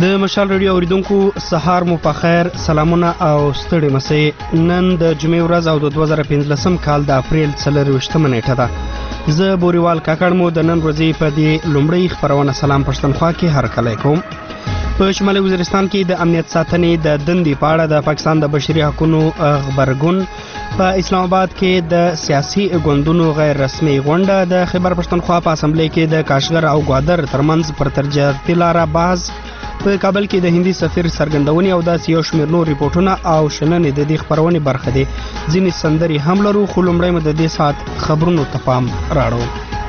د مشال رادیو اوریدونکو سهار مو په خیر، سلامونه او ستړي مسئ. نن د جمعې ورځ او د 2015 کال د اپریل 24مه نیټه ده. زه بوریوال کاکړ مو د نن ورځې په دې لومړۍ خپرونه سلام پښتونخوا کې هرکلی کوم. په شمالي وزیرستان کې د امنیت ساتنې د دندې په اړه د پاکستان د بشري حقوقو غبرګون، په اسلام آباد کې د سیاسي ګوندونو غیر رسمي غونډه، د خیبر پښتونخوا په اسمبلی کې د کاشغر او ګوادر ترمنځ پر تجارتي لاره بحث، په کابل کې د هندي سفیر څرګندونې او داسې یو شمېر نور ریپورټونه او شننې د دې خپرونې برخه دي. ځینې سندرې هم لرو، خو لومړی مو د دې ساعت خبرونو ته پام راړو.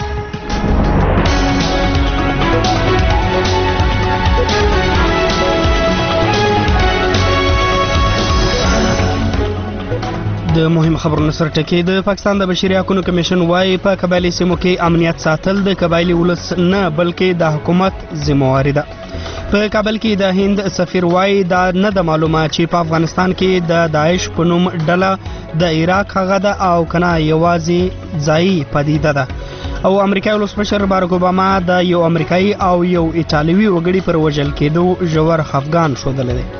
د مهم خبرونو سره ټکی. د پاکستان د بشري حقوقو کمیشن وايي په قبایلی سیمو کې امنیت ساتل د قبایلی ولس نه بلکې د حکومت ذمہواری ده. په کابل کې د هند سفیر وايي دا نه د معلومه چې په افغانستان کې د داعش په نوم ډله د عراق هغه ده او کنه یوازې ځایي پدیده ده. او امریکایي ولسمشر باراک اوباما د یو امریکایي او یو ایټالوي وګړي پر وژل کېدو ژور خفګان ښودلی دی.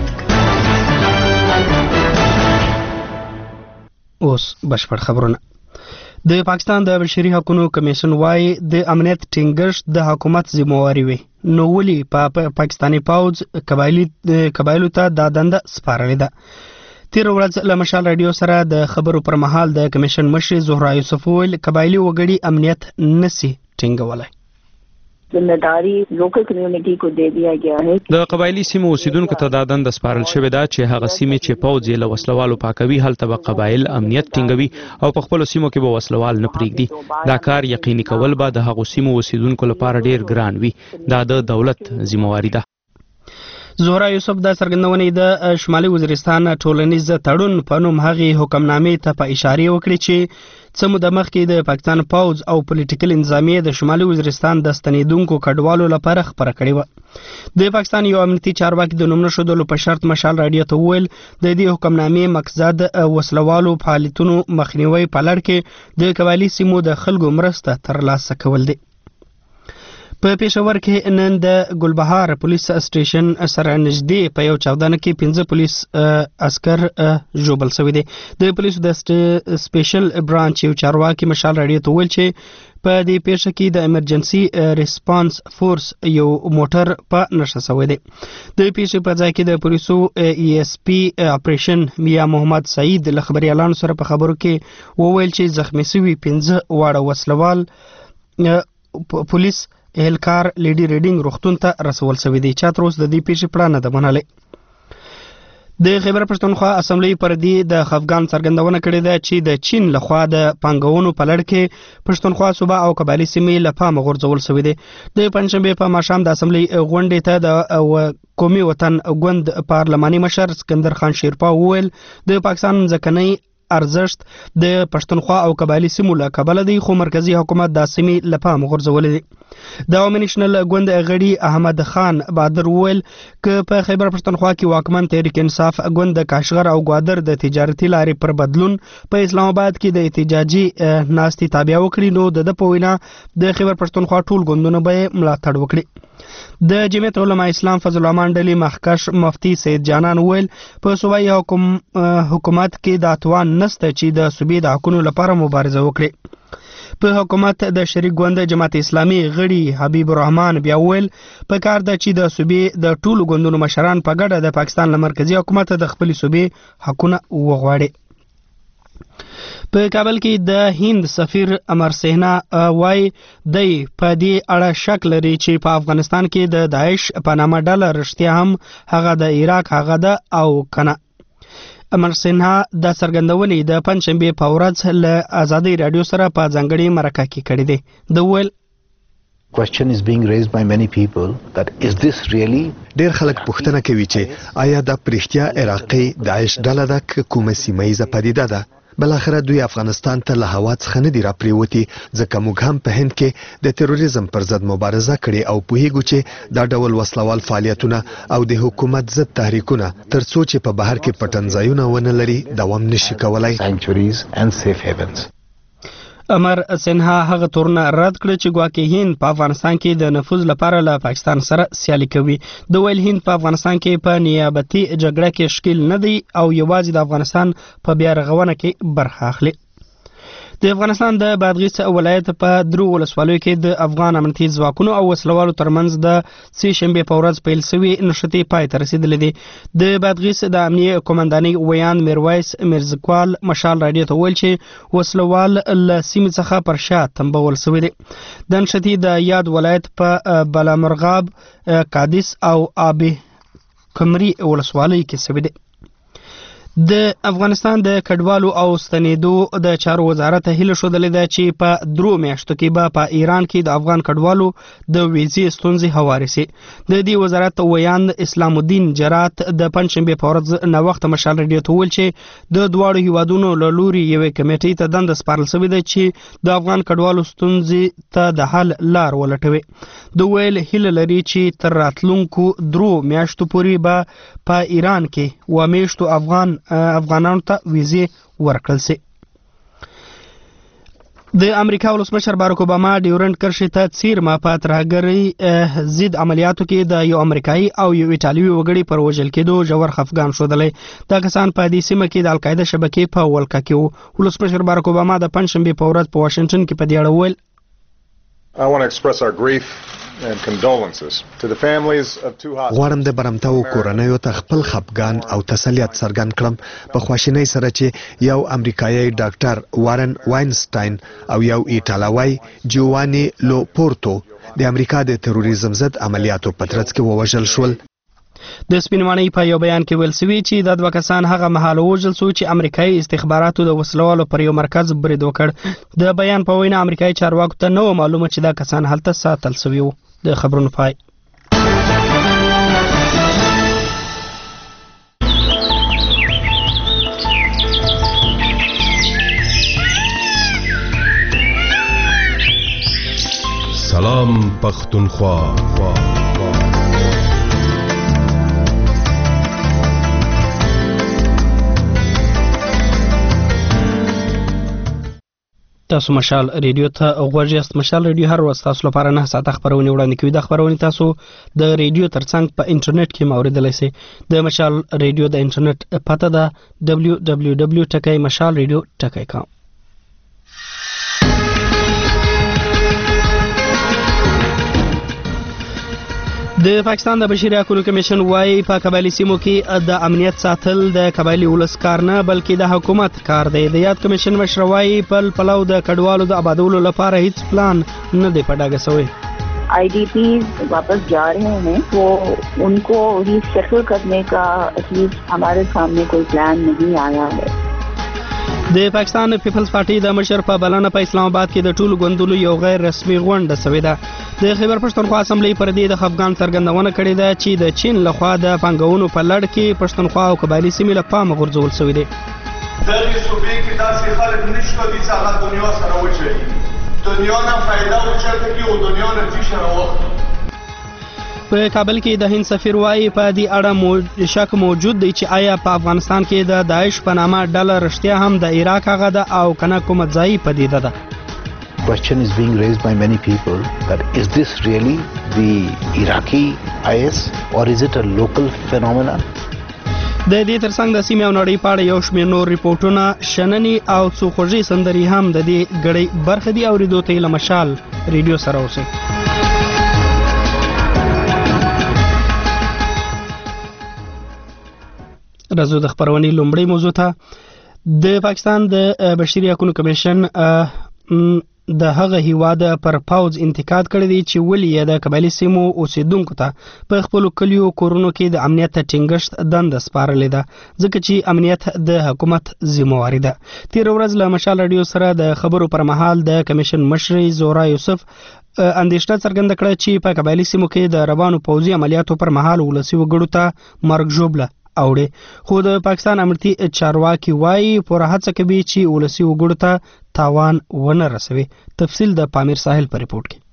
اوس بشپړ خبرونه. د پاکستان د بشري حقوقو کمیشن وايي د امنیت ټینګښت د حکومت ذمہواری وي، نو ولې په پاکستاني پوځ قبایلو ته دا دنده سپارلې ده. تیر ورځ له مشال رادیو سره د خبرو پر مهال د کمیشن مشر زهرا یوسف ویل قبایلی وګړي امنیت نسی ټینګولای. ذمہداری لوکل کمیونټي کو دے دیا گیا ہے. د قبایلی سیمو اوسیدونکو ته دا دنده سپارل شوې ده چې هغه سیمې چې پوځ یې له وسلوالو پاکوي هلته به قبایل امنیت ټینګوي او په خپلو سیمو کې به وسلوال نه پرېږدي. دا کار یقیني کول به د هغو سیمو اوسیدونکو لپاره ډیر ګران وي. دا د دولت ذمہواری ده. زهرا یوسف د څرګندونې د شمالي وزیرستان ټولنیز تړون په نوم هغې حکمنامې ته په اشاره وکړې چې څه موده مخکې د پاکستان پوځ او پولیټیکل انتظامیې د شمالي وزیرستان د ستنېدونکو کډوالو لپاره خپره کړې وه. د پاکستان یو امنیتي چارواکي د نوم نه ښودلو په شرط مشال رادیو ته وویل د دې حکمنامې مقصد وسلوالو فعالیتونو مخنیوي په لړ کې د قبایلي سیمو د خلکو مرسته ترلاسه کول دي. په پېښور کې نن د ګلبهار پولیس سټیشن سره نږدې په یو چاودنه کې 15 پولیس عسکر ژوبل شوي دي. د پولیسو د سپیشل برانچ یو چارواکي مشال رادیو ته ویل چې په دې پیښه کې د ایمرجنسي ریسپانس فورس یو موټر په نښه شوی دی. د پیښې په ځای کې د پولیسو ای اس پی اپریشن میا محمد سعید له خبريالانو سره په خبرو کې وویل چې زخمی شوي 15 واړه وسلوال پولیس اهلکار لیډي ریډینګ روغتون ته رسول شوی دی. چا تر اوسه د دې پیښې پړه نه ده منلې. د خیبر پښتونخوا اسمبلی پر دې د خفګان څرګندونه کړې ده چې د چین لخوا د پانګونو په لړ کې پښتونخوا صوبه او قبایلی سیمې له پامه غورځول شوي دي. د پنجشنبې په ماښام د اسمبلی غونډې ته د قومي وطن ګوند پارلماني مشر اسکندر خان شیرپا وویل د پاکستان ځمکنی ارزښت د پښتونخوا او قبایلی سیمو له کبله دی، خو مرکزی حکومت دا سیمې له پامه غورځولې دي. د عوامي نیشنل ګوند غړي احمد خان بادر وویل که په خیبر پښتونخوا کې واکمن تحریک انصاف ګوند د کاشغر او ګوادر د تجارتي لارې پر بدلون په اسلام آباد کې د احتجاجي ناستې تابع وکړي نو د په وینا د خیبر پښتونخوا ټول ګوندونه به ملاتړ وکړي. د جمعیت علماء اسلام فضل الرحمن ډلې مخکښ مفتی سید جانان ویل په صوبایي حکومت کې د توان نشته چې د صوبې د حقوقو لپاره مبارزه وکړي. په حکومت د شریک ګوند جماعت اسلامي غړي حبیب الرحمن بیا ویل په کار ده چې د صوبې د ټولو ګوندونو مشران په ګډه د پاکستان له مرکزی حکومت د خپل صوبې حقونه وغواړي. په کابل کې د هند سفیر امر سهنا وای دی په دې اړه شک لري چې په افغانستان کې د داعش په نامه ډله رښتیا هم هغه د عراق هغه ده او کنه. امر سهنا د څرګندونې د پنجشنبې په ورځ له ازادي رادیو سره په ځانګړي مرکه کې کړې ده. د ویل question is being raised by many people that is this really ډېر خلک پوښتنه کوي چې آیا دا پرشتیا عراقي داعش ډله ده که کومه سیمه‌ییزه پدیده ده. بلاخره دوی افغانستان ته له هوا څخه نه دي راپریوتي، ځکه موږ هم په هند کې د تروریزم پر ضد مبارزه کړې او پوهیږو چې دا ډول وسلوال فعالیتونه او د حکومت ضد تحریکونه تر څو چې په بهر کې پټنځایونه ونه لري دوام نشي کولای. امر سنها هغه تورنه رد کړ چې ګواکې هند په افغانستان کې د نفوذ لپاره له پاکستان سره سیالي کوي. د ویل هند په افغانستان کې په نیابتي جګړه کې شکیل نه دی او یوازې د افغانستان په بیا رغونه کې برخه اخلي. د افغانستان د بادغیس ولایت په درو ولسوالیو کې د افغان امنیتي ځواکونو او وسلوالو ترمنځ د سې شنبې په ورځ پیل شوې نښتې پای ته رسیدلې دي. د بادغیس د امنیه قومندانۍ ویان میرویس میرزکوال مشال رادیو ته ویل چې وسلوال له سیمې څخه پر شا تنبول شوی دی. د نښتې د یاد ولایت په بلامرغاب، قادس او آب کمري ولسوالۍ کې شوی دی. د افغانستان د کډوالو او ستنېدو د چارو وزارت هیله ښودلې ده چې په 3 میاشتو کې به په ایران کې د افغان کډوالو د ویزې ستونزې هوارې شي. د دې وزارت ویان اسلام الدین جرات د پنځشنبې په ورځ نوښت مشال رادیو ته ویل چې د دواړو هیوادونو له لوري یوې کمیټې ته دنده سپارل شوې ده چې د افغان کډوالو ستونزې ته د حل لار ولټوي. د ویل هیله لري چې تر راتلونکو 3 میاشتو پورې به په ایران کې میاشتو افغانانو ته ویزې ورکړل شي. د امریکا ولسمشر باراک اوباما ډیورنډ کرښې ته څیرمه په ترهګرۍ ضد عملیاتو کې د یو امریکایي او یو ایټالوي وګړي پر وژل کېدو ژور خفګان ښودلی. دا کسان په دې سیمه کې د القاعده شبکې په ولکه کې وو. ولسمشر باراک اوباما د پنځشنبې په ورځ په واشنګټن کې په دې اړه وویل غواړم د برمتاو کورنیو ته خپل خفګان او تسلیت څرګند کړم په خواشینۍ سره چې یو امریکایي ډاکټر وارن واینسټاین او یو ایټالوی جووانی لوپورتو د امریکا د تروریزم ضد عملیاتو په ترڅ کې ووژل شول. د سپینمانۍ په یو بیان کې ویل شوي چې دا 2 کسان هغه مهال وژل شو چې امریکایي استخباراتو د وسلوالو پر یو مرکز برید وکړ. د بیان په وینا امریکایي چارواکو ته نه و معلومه چې دا کسان هلته ساتل شوي وو. د خبرونو پای. سلام پختونخوا. تاسو مشال ریډیو ته غوږ یاست. مشال ریډیو هر ورځ تاسو لپاره 9 ساعته خبرونه وړاندې کوي. د خبرونه تاسو د ریډیو ترڅنګ په انټرنیټ کې اوریدلای شئ. د مشال ریډیو د انټرنیټ پته ده www.mashalradio.com. د پاکستان د بشري حقوقو کمیشن وايي په قبایلی سیمو کې د امنیت ساتل د قبایلی ولس کار نه بلکې د حکومت کار دی. د یاد کمیشن مشر وايي پلو د کډوالو د آبادولو لپاره هیڅ پلان نه دی په ډاګه شوی. IDP वापस जा रहे हैं तो उनको रीसेटल करने का एटलीस्ट हमारे सामने कोई प्लान नहीं आया है. د پاکستان پیپلز پارټي د مشر په بلنه په اسلام آباد کې د ټولو ګوندونو یو غیر رسمي غونډه شوې ده. د خیبر پښتونخوا اسمبلی پر دې د خفګان څرګندونه کړې ده چې د چین لخوا د پانګونو په لړ کې پښتونخوا او قبایلی سیمې له پامه غورځول شوې دي. دغه صوبې کې داسې خلک نشته چې هغه دنیا سره وچوي. دنیا نه فائدہ وچته کې او دنیا نه څه راوخت. په کابل کې د هند سفیر وايي په دې اړه شک موجود دی چې آیا په افغانستان کې د داعش په نامه ډله رښتیا هم د عراق هغه ده او کنه کومه ځای پدیده ده. Question is being raised by many people that is this really the Iraqi IS or is it a local phenomenon? د دې ترڅنګ د سیمې او نړۍ په اړه یو شمېر نور ریپورټونه شننې او څو خوږې سندرې هم د دې ګړۍ برخه دي. اورېدو ته له مشال ریډیو سره اوسئ. راځو د خبرونې لومړی موضوع ته. د پاکستان د بشري حقوقو کمیشن د هغه هیواد پر پاوز انتقاد کړی دی چې ولې د قبایلی سیمو اوسیدونکو ته په خپل کلیو کورونو کې د امنیت ټینګښت دنده سپارلې ده ځکه چې امنیت د حکومت ذمہواری ده. تیر ورځ له مشال رادیو سره د خبرو پر مهال د کمیشن مشر زورا یوسف اندېښنه څرګنده کړه چې په قبایلی سیمو کې د روانو پوځي عملیاتو پر مهال ولسي وګړو ته مرګ ژوبله اوړي. خو د پاکستان امنیتي چارواکي وايي پوره هڅه کوي چې ولسي وګړو ته تاوان ونه رسوي. تفصیل د پامیر ساحل په ریپورت کې.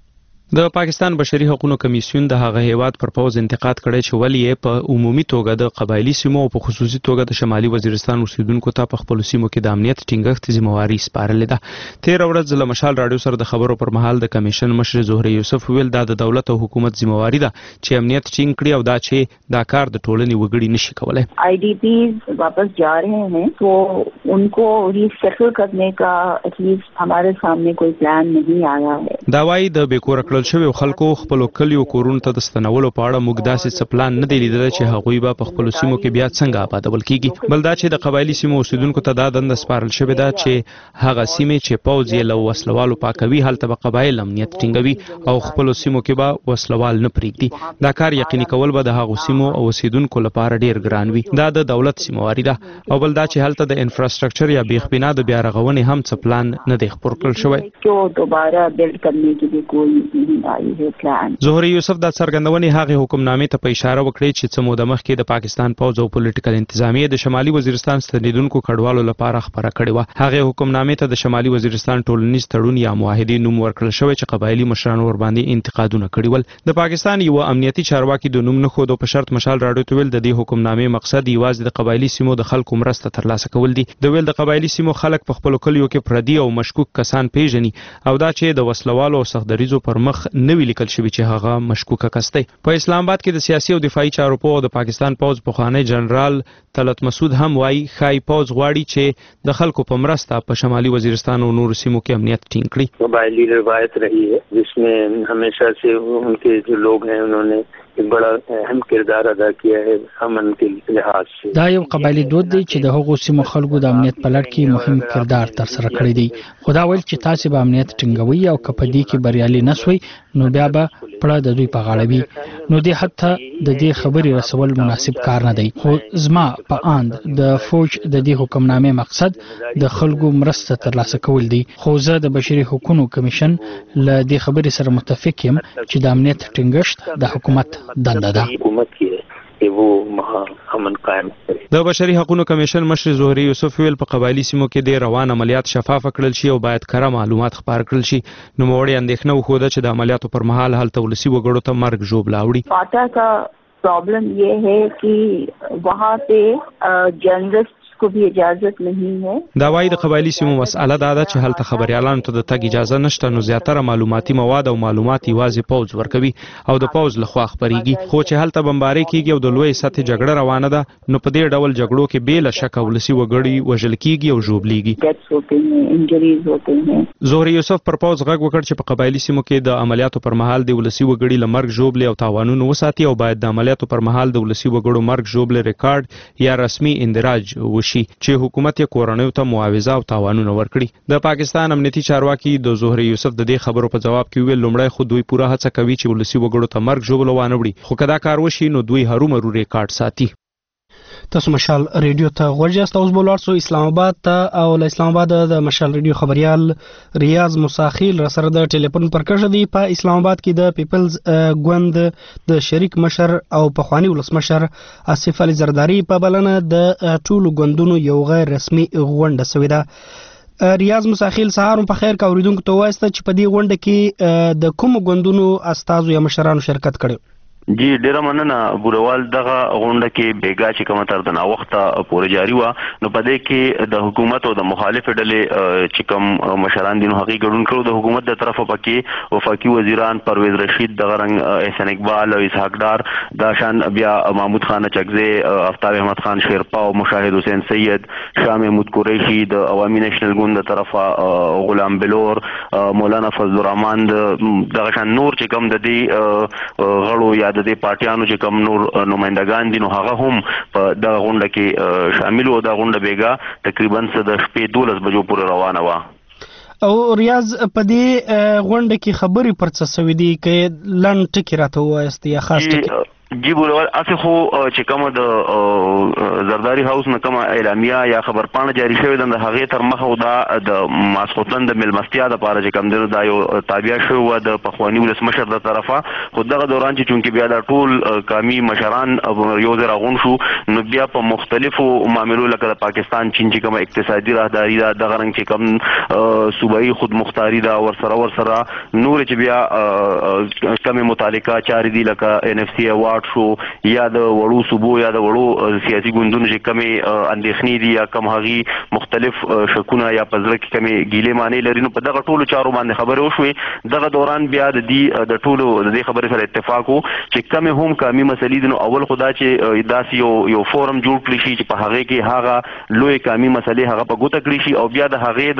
د پاکستان بشري حقوقو کمیسیون د هغه هیواد پر پوز انتقاد کړی چې ولې په عمومي توګه د قبایلی سیمو او په خصوصي توګه د شمالي وزیرستان اوسیدونکو ته په خپل سیمو کې د امنیت ټینګښت ذمہواری سپارلې ده. تیر ورځ له مشال رادیو سره د خبرو پر مهال د کمیشن مشر زهره یوسف ویل دا د دولت او حکومت ذمہواری ده چې امنیت ټینګ کړي او دا چې دا کار د ټولنې وګړي نشي کولای. IDPs वापस जा रहे हैं तो उनको रीसेटल करने का एटलीस्ट हमारे सामने कोई प्लान नहीं आया है. دا وايي د بیکور کړل شوی خلکو خپل کلیو کورونو ته د ستنولو په اړه موږ داسې څه پلان نه دی لیدل چې هغوی به په خپل سیمو کې بیا څنګه آبادول کیږي. بل دا چې د قبایلی سیمو اوسیدونکو ته دا دنده سپارل شوې ده چې هغه سیمې چې پوځ یې له وسلوالو پاکوي هلته به قبایل امنیت ټینګوي او خپل سیمو کې به وسلوال نه پریږدي. دا کار یقیني کول به د هغو سیمو او اوسیدونکو لپاره ډیر ګران وي. دا د دولت ذمہواری ده. او بل دا چې هلته د انفراستراکچر یا بیخ بنا د بیا رغونې هم څه پلان نه دی خپور کړل شوی. دوباره بیلډ کرنے کی بھی کوئی زهره یوسف د څرګندونې هغه حکمنامې ته په اشاره وکړي چې څه موده مخکې د پاکستان پوځ او پولیټیکل انتظامیه د شمالي وزیرستان ستنیدونکو کډوالو لپاره خبره کړې و. هغه حکمنامې ته د شمالي وزیرستان ټولنیز تړون یا معاهدې نوم ورکړل شوی چې قبایلی مشرانو ور باندې انتقادونه کړي ول. د پاکستان یو امنیتي چارواکي د نوم نه خو د پشرط مشال راډیو ته ویل د دې حکمنامې مقصد یوازې د قبایلی سیمو د خلکو مرسته ترلاسه کول دي. د ویل د قبایلی سیمو خلک په خپل کلیو کې پردي او مشکوک کسان پیژني او دا چې د وسلوالو او سختدریزو پر مخ نوی لیکل شوی چې هغه مشکوکه کس دی. په اسلام آباد کې د سیاسي او دفاعي چارو په د پاکستان پوځ پخوانی جنرال طلعت مسعود هم وایي خای پوځ غواړي چې د خلکو په مرسته په شمالي وزیرستان او نور سیمو کې امنیت ټینګ کړي. قبائلی روایت رہی ہے جس میں ہمیشہ سے ان کے جو لوگ ہیں انہوں نے ایک بڑا اہم کردار ادا کیا ہے امن کے لحاظ سے. دا یو قبایلی دود دی چې د هغو سیمو خلکو د امنیت په لړ کې مهم کردار تر سره کړی دی. خدا ویل چې تاسو به امنیت ټینګوي او کپدی کې بریالي نسوي نو بیا به پړه د دوی په غاړه وي. نو دې حتی د دې خبرې رسول مناسب کار نه دی. خو زما په اند د فوج د دې حکمنامې مقصد د خلکو مرسته ترلاسه کول دی. خو زه د بشري حقوقو کمیشن له دې خبرې سره متفق یم چې د امنیت ټینګښت د حکومت دنده ده. حکومت کی ہے کہ وہ وہاں امن قائم کرے. د بشري حقوقو کمیشن مشر زهره یوسف ویل په قبایلی سیمو کې د روان عملیات شفاف کړل شي او باید کره معلومات خبر کړل شي. نو موړي اندېښنه وخوده چې د عملیاتو پر مهال هلته ولسی وګړو ته مرګ ژوبلا وړي. فاتا کا प्रॉब्लम ये है कि वहाँ पे जर्नलिस्ट को भी इजाजत नहीं है. دا وايي د قبایلی سیمو مسأله دا ده چې هلته خبريالانو ته د تګ اجازه نشته نو زیاتره معلوماتي مواد او معلومات یوازې پوز ورکوي او د پوز لخوا خبريږي. خو چې هلته بمباري کیږي او د لوی سطح جګړه روانه ده نو په دې ډول جګړو کې بې له شک ولسی وګړي وژل کیږي او ژوبليږي. زهره یوسف پر پوز غږ وکړ چې په قبایلی سیمو کې د عملیاتو پر مهال د ولسی وګړي لمرګ ژوبلي او تاوانونه وساتي او باید د عملیاتو پر مهال د ولسی وګړو مرګ ژوبلي ریکارډ یا رسمي اندراج چې حکومت یې کورنیو ته معاوضه او تاوانونه ورکړي. د پاکستان امنیتي چارواکي د زهره یوسف د دې خبرو په جواب کې ویل لومړی خو دوی پوره هڅه کوي چې ولسی وګړو ته مرګ ژوبل وانه وړي. خو کدا کار وشي نو دوی هرومرو ریکارډ ساتي. تاسو مشال ریډیو ته ورجاست اوس بولارسو اسلام آباد ته او له اسلام آباد د مشال ریډیو خبريال ریاض مساخیل را سره د ټلیفون پر کښ دی. په اسلام آباد کې د پیپلز ګوند د شریک مشر او پخوانی ولسمشر آصف علي زرداری په بلنه د ټولو ګوندونو یو غیر رسمي غونډه شوې ده. ریاض مساخیل سهار په خیر کا اوریدونکو ته وایسته چې په دې غونډه کې د کوم ګوندونو استازو یا مشرانو شرکت کړي. جی ډیره مننه بوروال. دغه غونډه کې بیګا چې کومه تر د ناوخته پورې جاری و نو په دې کې د حکومت او د مخالف ډلې چې کوم مشران دي نو هغه ګډون کړو. د حکومت د طرفه پکې وفاقي وزیران پرویز رشید دغه رنګ احسان اقبال او اسحاق ډار دا شان بیا محمود خان چغزی آفتاب احمد خان شیرپا او مشاهد حسین سید شاه محمود قریشی د عوامي نېشنل ګوند د طرفه غلام بلور مولانا فضل الرحمن دغه شان نور چې کوم د دې غړو یا د دې پارټیانو چې کوم نور نمائندگان دي نو هغه هم په دغه غونډه کې شامل وو. دا غونډه بیګا تقریبا د شپې 12 بجو پورې روانه وه. او ریاض په دې غونډه کې خبرې پر څه سوي دي کې لن ټکی راته وایست یا خاص ټکی؟ جی ګورول اسه خو چې کومه د زرداری هاوس نه کومه اعلامیه یا خبر پاڼه جاری شوې ده د هغه تر مخه دا د ماسخوتن د ملمستیا د پاره چې کوم دا یو تابع شو د پخوانی ولسمشر د طرفه خو دغه دوران چې چونکی بیا د ټول قومي مشران یو ځای راغون شو نو بیا په مختلفو معاملو لکه د پاکستان چین چې کومه اقتصادي راهداري ده دغه رنګ چې کوم صوبایي خود مختاری ده ورسره نور چې بیا کومه متعلقه چارې دي لکه NFC اوارد شو یا د وړو صوبو یا د وړو سیاسي ګوندونو چې کمی اندېښنې دي یا کم هغي مختلف شکونه یا پزړه کې کمی ګیلې معنی لري نو په دغه ټولو چارو باندې خبرې وشوې دغه دوران بیا د دې ټولو د دې خبرې سره اتفاق وو چې کمی هم قومي مسلې دي نو اول خدا چې داسې یو فورم جوړ کړی شي چې په هغه کې هغه لوی قومي مسلې هغه په ګوته کړی شي او بیا د هغه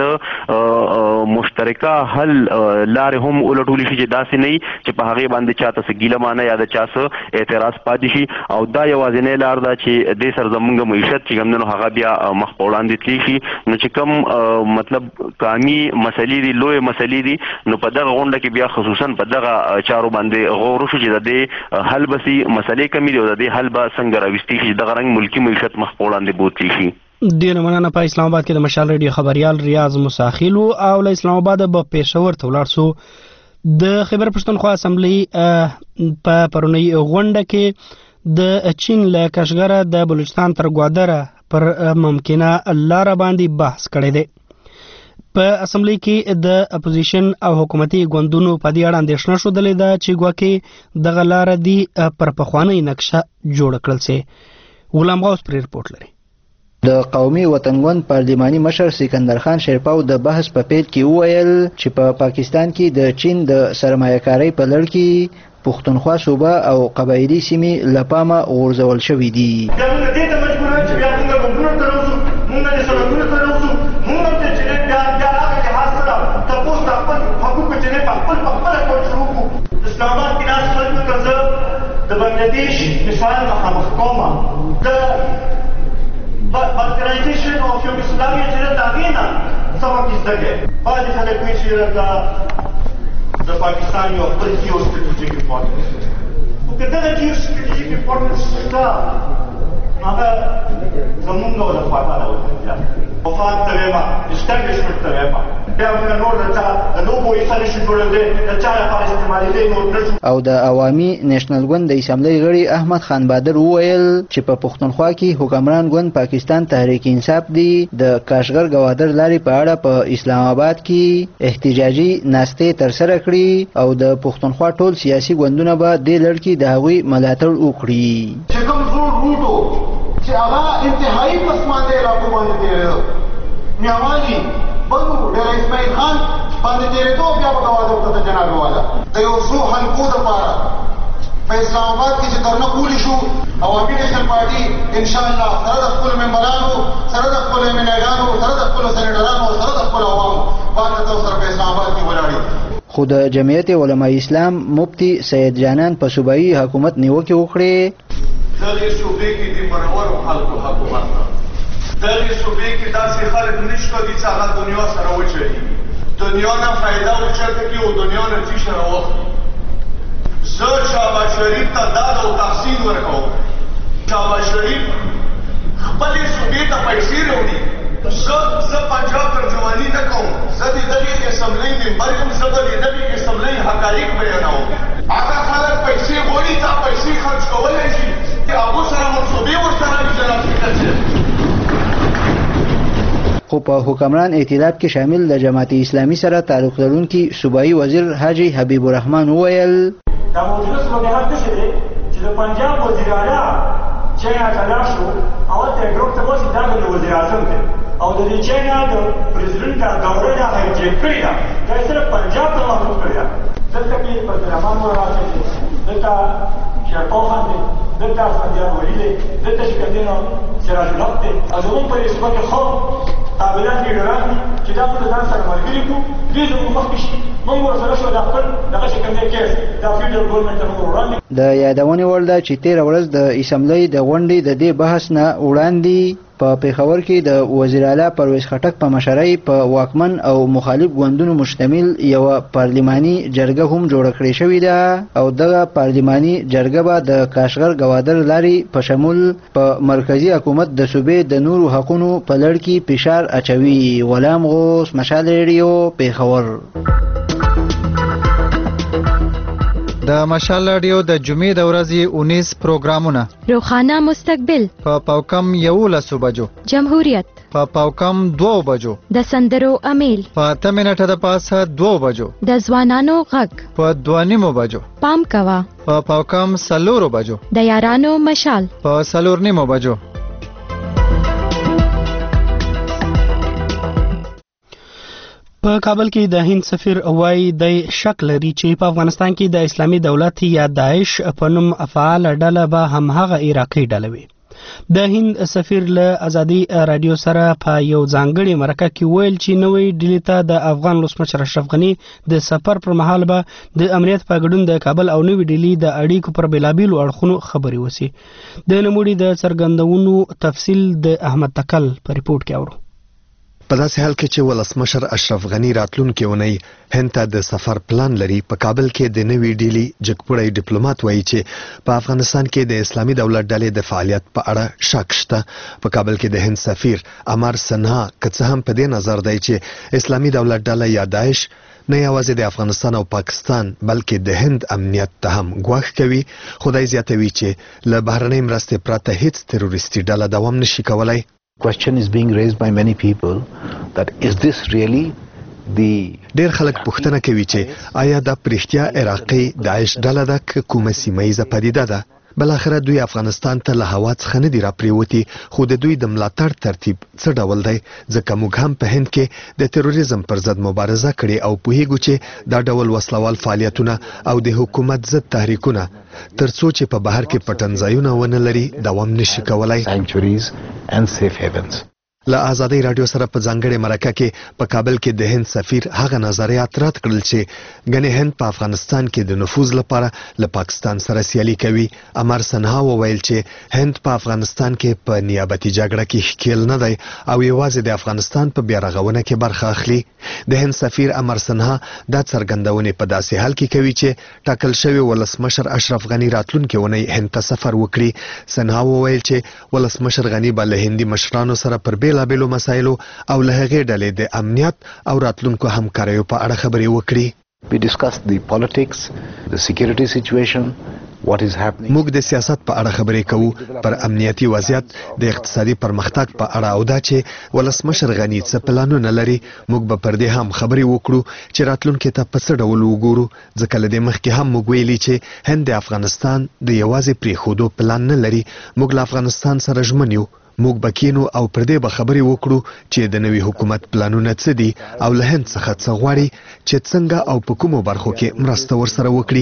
د مشترکه حل لارې هم ولټول شي چې داسې نه چې په هغه باندې چاته ګیله معنی یا د چاسه اعتراض پاتې شي او دا یوازینۍ لار ده چې د سر زمونږ معیشت چې کوم نو هغه بیا مخ په وړاندې تللی شي نو چې کوم مطلب قومي مسلې دي لوی مسلې دي نو په دغه غونډه کې بیا خصوصا په دغه چارو باندې غور وشو چې د دې حل بسي مسلې کمی دي او د دې حل به څنګه راوستي شي دغه رنګ ملکی معیشت مخ په وړاندې بوتلی شي دینه مننه په اسلام آباد کې د مشال ریډیو خبريال ریاض مساخیلو او له اسلام آباد په پېښور ته ولاړ سو د خیبر پښتونخوا اسمبلی په پرونی غونډه کې د چین له کشغره د بلوچستان تر ګوادره پر ممکنه لار باندې بحث کړی دی په اسمبلی کې د اپوزیشن او حکومتي ګوندونو په دې اړه اندېښنه شودلې ده چې ګواکې دغه لار دی پر پخوانی نقشه جوړ کړل سي غلام غوث پر رپورټ لري د قومي وطنګوند پارلماني مشر سکندر خان شیرپاو د بحث په پیل کې وویل چې په پاکستان کې د چین د سرمایه‌کارۍ په لړ کې پښتونخوا صوبه او قبایلی سیمې لپامه غورځول شوې دي موږ دې ته مجبور یو چې بیا موږ وګورو تر اوسه موږ د سرحدونو تر اوسه موږ ته چې بیا هغه جهاز سره تاسو د خپل حقوق چې په خپل کول شروع کو اسلام آباد کې ناس خلک ته د بنگلاديش مثال مخامخ کومه د Balkanization of Yugoslavia چې دا غینا سبب کیږي باندې خلک وی چې د پاکستان یو خپل جیو ستراتیژیک امپورټنس او کله دا جیو ستراتیژیک امپورټنس څه هغه زمونږ له خوا نه وځي وفات ترېما اسټابلیشمنت ترېما بیا موږ نور د لوبو انسټالیشن جوړول دي د چا لپاره استعمالي دي نور او د عوامي نېشنل ګوند د اسمبلی غړي احمد خان بادر وویل چې په پښتونخوا کې حکمران ګوند پاکستان تحریک انصاف دی د کاشغر ګوادر لارې په اړه په اسلام آباد کې احتجاجي ناستې ترسره کړي او د پښتونخوا ټول سیاسي ګوندونه به دې لړ کې د هغوی ملاتړ وکړي چې کوم زوړ روټو چې هغه انتهایی پسمانده علاقو باندې تیرېده میاوالی بنو ډېر اسماعیل خان باندې تیرېدو بیا به ګوادر ته جناب والا د یو څو حلقو دپاره په اسلام آباد کې چې درنه کولی شو عوامي نېشنل پارټي انشاءالله سره د خپلو ممبرانو سره د خپلو امیندګانو سره د خپلو سینیټرانو سره د خپلو عوامو باندې تاسو سره په اسلام آباد کې ولاړې خو د جمعیت علماء اسلام مفتی سید جانان په صوبایي حکومت نیوکې وکړې دغه صوبې کې د مرورو خلکو حکومت دغه صوبې کې داسې خلک نشته دي چې هغه دنیا سره وچلي دنیا نه فایده وچلته کې او دنیا نه څه سره وخت زه شهباز شریف ته داد او تحسین ورکوم شهباز شریف خپلې صوبې ته پیسې راوړي زه پنجاب ترجماني نه کوم زه د دغې اسمبلۍ ممبر یم زه به د دغې اسمبلۍ حقایق بیانوم هغه خلک پیسې غواړي تا پیسې خرج کولی شي هغو سره منصوبې ورسره وي جناب سپیکر خو په حکمران ائتلاف کې شامل د جماعت اسلامي سره تعلق لرونکي صوبایي وزیر حاجي حبیب الرحمن وویل دا موجوده صورتحال څه دی چې د پنجاب وزیر اعلی چاینا ته لاړ شو هغه ته ګروپ ته وایي دا د وزیر اعظم دی او د دې چاینا د پرزیدنټ دا دوره دا هایجیک کړی ده دا صرف پنجاب ته محدود کړی ده دلته کې عبدالرحمن راځي دلته شیرپاو خان دی دلته اسفندیار ولی دی دلته شکندینو سراج الحق دی او زموږ په صوبه کې خو قابلان لیډران دي چې دا موږ ځان سره ملګري کړو دوی زموږ مخکې شي موږ ورسره شو د خپل دغه چې کوم دی کیس دا فیډرل ګورنمنټ ته موږ وړاندې د یادونې وړ ده چې تېره ورځ د اسمبلۍ د غونډې د دې بحث نه وړاندې په پیښور کې د وزیر اعلی پرویز خټک په مشرۍ په واکمن او مخالف ګوندونو مشتمل یو پارلماني جرګه هم جوړه کړې شوې ده او دغه پارلماني جرګه به د کاشغر گوادر لارې په شمول په مرکزی حکومت د صوبې د نورو حقونو په لړ کې فشار اچوي. غلام غوث، مشال ریډیو، پیښور. د مشال رادیو د جمعې د ورځې 19 پروګرامونه: روخانه مستقبل په پاوکم 11 بجو، جمهوریت په پاوکم 2 بجو، د سندرو امیل په 8 منټه د پاسه 2 بجو، د ځوانانو غږ په 2:30 بجو، پام کوا په پاوکم 4 بجو، د یارانو مشال په 4:30 بجو. په کابل کې د هند سفیر وایي د شک لري چې په افغانستان کې د اسلامي دولت یا داعش په نوم فعال ډله به هم هغه عراقي ډله وي. د هند سفیر له ازادي رادیو سره په یو ځانګړي مرکه کې ویل چې نوې ډلې ته د افغان ولسمشر اشرف غني د سفر پر مهال به د امنیت په ګډون د کابل او نوې ډلې د اړیکو پر بېلابېلو اړخونو خبرې وشي. د نوموړي د څرګندونو تفصیل د احمد تکل په ریپورت کې اورو. په داسې حال کې چې ولسمشر اشرف غني راتلونکي اونۍ هند ته د سفر پلان لري، په کابل کې د نوې ډیلي جګپوړی ډیپلوماټ وایي چې په افغانستان کې د اسلامي دولت ډلې د فعالیت په اړه شک شته. په کابل کې د هند سفیر امر سنها که څه هم په دې نظر دی چې اسلامي دولت ډله یا داعش نه یوازې د افغانستان او پاکستان بلکې د هند امنیت ته هم ګواښ کوي، خدای زیاتوي چې له بهرنۍ مرستې پرته هیڅ تروریستي ډله دوام نشي کولای. Question is being raised by many people that is this really the ډېر خلک پوښتنه کوي چې آیا دا پرېښتیا عراقي داعش ډله ده که کومه سیمه ییزه پدیده ده؟ بلاخره دوی افغانستان ته له هوا څخه نه دي راپریوتي، خو د دوی د ملاتړ ترتیب څه ډول دی؟ ځکه موږ هم په هند کې د تروریزم پر ضد مبارزه کړې او پوهیږو چې دا ډول وسلوال فعالیتونه او د حکومت ضد تحریکونه تر څو چې په بهر کې پټنځایونه ونه لري دوام نشي کولای. له ازادي رادیو سره په ځانګړي مرکه کې په کابل کې د هند سفیر هغه نظریات رد کړل چې ګنې هند په افغانستان کې د نفوذ لپاره له پاکستان سره سیالي کوي. امر سنها وویل چې هند په افغانستان کې په نیابتي جګړه کې ښکیل نه دی او یوازې د افغانستان په بیارغونه کې برخه اخلي. د هند سفیر امر سنها دا څرګندونې په داسې حال کې کوي چې ټاکل شوی ولسمشر اشرف غني راتلونکي اونۍ هند ته سفر وکړي. سنها وویل چې ولسمشر غني به له هندي مشرانو سره پر بېلابېلو مسایلو او له هغې ډلې د امنیت او راتلونکو همکاریو په اړه خبرې وکړي. We discussed the politics, the security situation, what is happening. موږ د سیاست په اړه خبرې کوو، پر امنیتي وضعیت، د اقتصادي پرمختګ په اړه او دا چې ولسمشر غني څه پلانونه لري. موږ به پر دې هم خبرې وکړو چې راتلونکي ته په څه ډول وګورو، ځکه له دې مخکې هم موږ ویلي چې هند د افغانستان د یوازې پرېښودو پلان نه لري. موږ له افغانستان سره ژمن یو. موږ به کینو او پر دې به خبرې وکړو چې د نوي حکومت پلانونه څه دي او له هند څخه څه غواړي چې څنګه او په کومو برخو کې مرسته ورسره وکړي.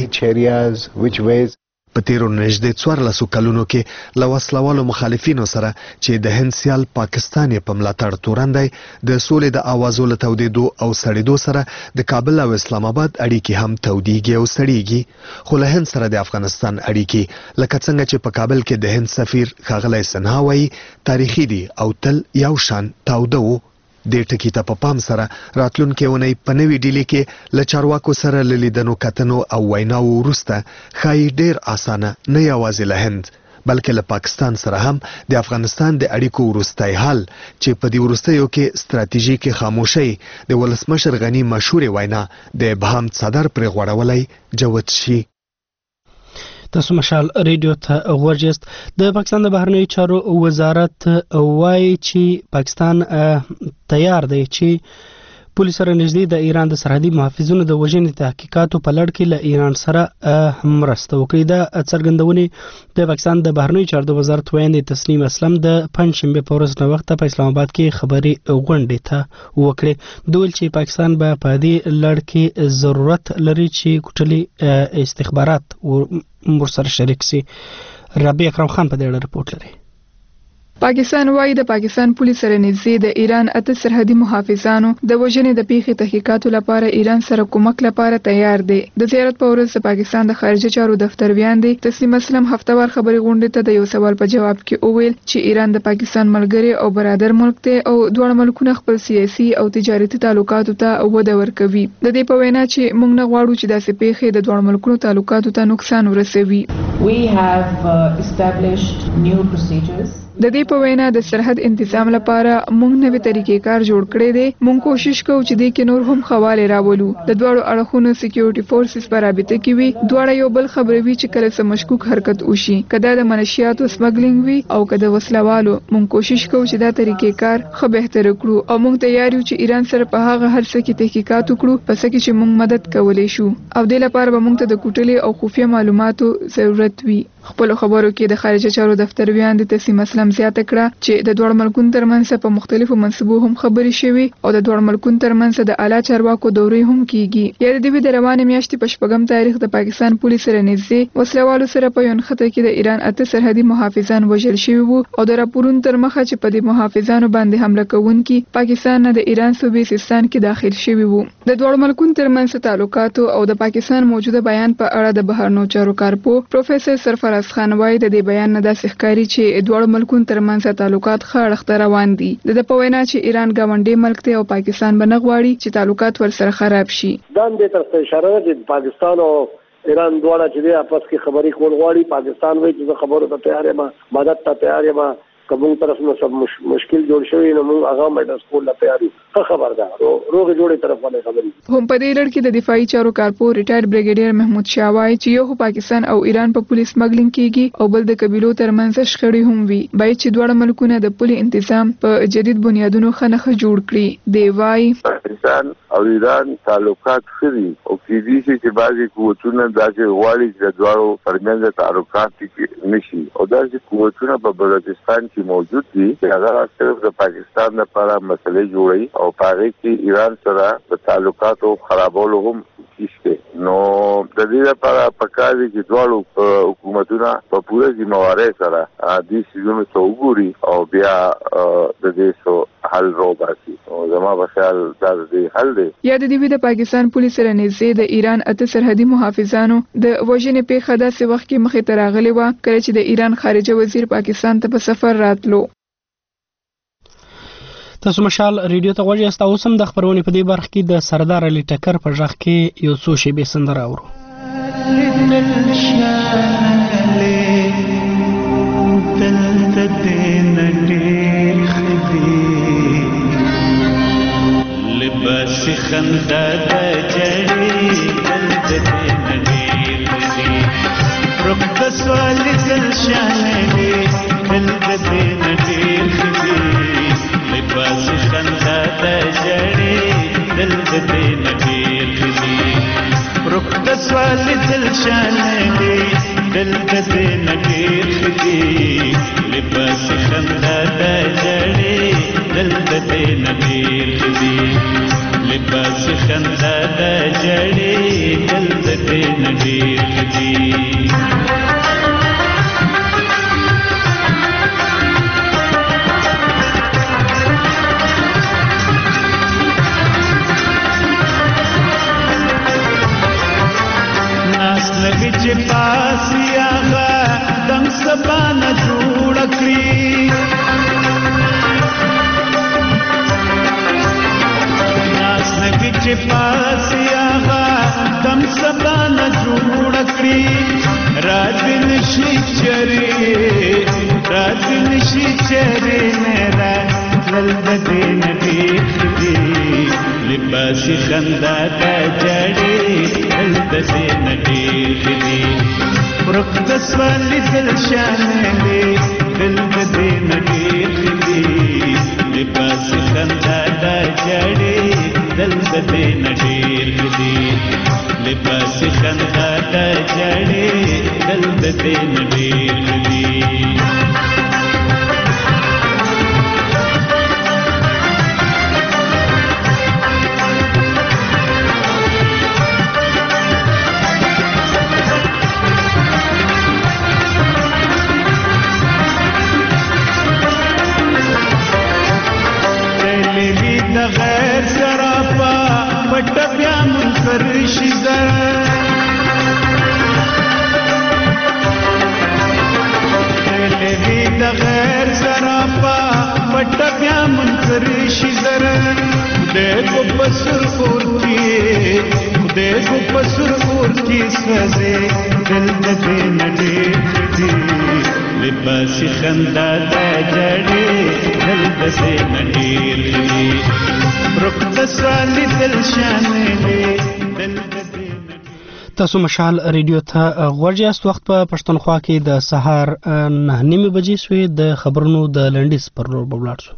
په تیرو نږدې 14 کلونو کې له وسلوالو مخالفینو سره چې د هند سیال پاکستان په ملاتړ تورن دی، د سولې د اوازو له تودېدو او سړېدو سره د کابل او اسلام آباد اړیکې هم تودېږي او سړېږي. خو له هند سره د افغانستان اړیکې لکه څنګه چې په کابل کې د هند سفیر ښاغلی سنها وایي تاریخي دي او تل یو شان تاوده وو. د ټکی ته په پام سره راتلونکي اونۍ په نوې ډیلي کې له چارواکو سره له لیدنو کتنو او ویناو وروسته ښایي ډېر اسانه نه یوازې له هند بلکې له پاکستان سره هم د افغانستان د اړیکو وروستی حل چې په دې وروستیو کې ستراتیژیکې خاموشۍ د ولسمشر غني مشهورې وینا د ابهام څادر پرې غوړولی جوت شي. تاسو مشال ریډیو ته ورجست. د پاکستان د بهرنیو چارو وزارت وایي چې پاکستان تیار دی چې پولیس سره نږدې د ایران د سرحدي محافظونو د وژنې تحقیقاتو په لړ کې له ایران سره مرسته وکړي. دا څرګندونې د پاکستان د بهرنیو چارو وزارت ویاندې تسنیم اسلم د پنځشنبه په ورځ نو وخت په اسلام آباد کې خبري غونډې ته وکړي. دوی چې پاکستان به په دې لړ کې ضرورت لري چې کوټلي استخبارات ورسره شریک سي. ربيع اکرم خان په دې اړه رپورټ لري. پاکستان وايي د پاکستان پولیس سره نږدې د ایران اته سرحدي محافظانو د وژنې د پیښې تحقیقاتو لپاره ایران سره کومک لپاره تیار دي. د زیارت په ورځ د پاکستان د خارجه چارو دفتر ویاندې تسلیم اسلم هفتوار خبري غونډې ته د یو سوال په جواب کې وویل چې ایران د پاکستان ملګری او برادر ملک دی او دوه ملکونه خپل سیاسي او تجارتي تعلقاتو ته وده ورکوي. د دې په وینا چې موږ نه غواړو چې داسې پیښې د دوه ملکونو تعلقاتو ته نقصان ورسوي. We have established new procedures. د دې په وینا د سرحد انتظام لپاره موږ نوې طریقې کار جوړ کړی دی. موږ کوشش کوو چې د کې نور هم خواله راولو. د دوه اړخونو سکیورټي فورسز په رابطه کې وي. دوه یو بل خبروي چې کله څه مشکوک حرکت وشي. کله د منشیاتو سمګلینګ وي او کله وسلوالو. موږ کوشش کوو چې دا طریقې کار خو بهتر کړو او موږ تیار یو چې ایران سره په هغه هر څه کې تحقیقات وکړو پس کې چې موږ مدد کولای شو او د لپاره به موږ ته د کوټلې او خفیه معلوماتو ضرورت وي. خپل خبرو کې د خارجه چارو دفتر ویاندې تسلیم اسلم زیاته کړه چې د دوه ملکونو ترمنځ په مختلفو منصبو هم خبرې شوي او د دوه ملکونو ترمنځ د اعلی چارواکو دورې هم کیږي. یا د دې د روانې میاشتې په شپږم تاریخ د پاکستان پولیس سره نږدې وسلوالو سره په یو خطر کې د ایران اته سرحدي محافظان وژل شوي وو او د راپورونو تر مخه چې په دې محافظانو باندې حمله کوونکي پاکستان نه د ایران صوبې سیستان کې داخل شوي وو. د دوه ملکونو ترمنځ تعلقاتو او د پاکستان موجوده بیان په اړه د بهرنیو چارو کارپو پروفیسور سرفراز خان وايي د دې بیان نه داسې ښکاري چې دوه ملکونو ترمنځ تعلقات ښه روان دي. د په وینا چې ایران ګاونډي ملک دی او پاکستان به نه غواړي چې تعلقات ورسره خراب شي. دا د تر اشاره ده چې پاکستان او ایران دواړه چې اپس کې خبرې کول غواړي. پاکستان وایي چې خبرو ته تیار یم، مدد ته تیار یم، کوم طرف نو سب مشکل جوړ شوی نو موږ هغه مدد کول لا تیار یو. خبر ده روغ جوړې طرف باندې خبرې هم په دې لړ کې د دفاعي چارو کارپو ریټایر بریګیډیر محمود شاه وايي چې یو پاکستان او ایران په پولیس سمګلینګ کیږي او بل د قبيلو ترمنځ شخړې هم وي. باید چې دوه ملکونه د پولي تنظیم په جدید بنیادونو خنخه جوړ کړي. دی وايي پاکستان او ایران تعلقات خري او کېدي چې بعضي قوتونه داسې غواړي چې دوه ترمنځ تعلقات کې نشي او داسې قوتونه په بلوچستان کې موجود دي چې هغه صرف د پاکستان لپاره مسلې جوړي او پاره کې ایران سره د تعلقاتو خرابولو هم کیسته. نو د دې لپاره پکار دي چې دوه حکومتونه په پوره ځموارۍ سره د سیمو ته وګوري او بیا د دې سو حل روباسي او زما په خیال دا د حل دی. یا د دې د پاکستان پولیس سره نږدې د ایران اته سرحدي محافظانو د وژنې پیښه داسې وخت کې مخې ته راغلې وه کله چې د ایران خارجه وزیر پاکستان ته په سفر راتلو. تاسو مشال ریډیو ته غوږ یاست. اوس هم د خبرونې په دې برخه کې د سردار علي ټکر په ژغ کې یو څو شیبې سندره اورو. لباس خندا د جړې دل د نړۍ خدي رب سوال دل شانې دل د نړۍ خدي لباس خندا د جړې دل د نړۍ خدي رب سوال دل شانې دل د نړۍ خدي لباس خندا د جړې دل د نړۍ خدي لباس خندا د جړې دل د نړۍ خدي. ناس لګي چې پاسي هغه دم سبا نه جوړ کړی چې پاسي هغه دم سبا نه جوړ کړی رات نشي چرې میرا دل د نبی خدي لباس خندا د جړې دل د نبی خدي رخ سوال دل شانې دل د نبی خدي لباس خندا د جړې دل د نړۍ خدي لباس خندا د جړې دل د نړۍ خدي. غیر سراپا پټ بیا منکر شي زره وی د غیر سراپا پټ بیا منکر شي زره देखो बसुर की देखो बसुर की सजे दिल दे नडे दी लिबास खंदा दा जड़े दिल दे नडे दी रुखत साली दिल शामिले दिल تاسو مشال ریډیو ته غوړیاست وخت په پښتونخوا کې د سهار 9:30 بجې سوې د خبرونو د لنډیز پر لور بولاړ شو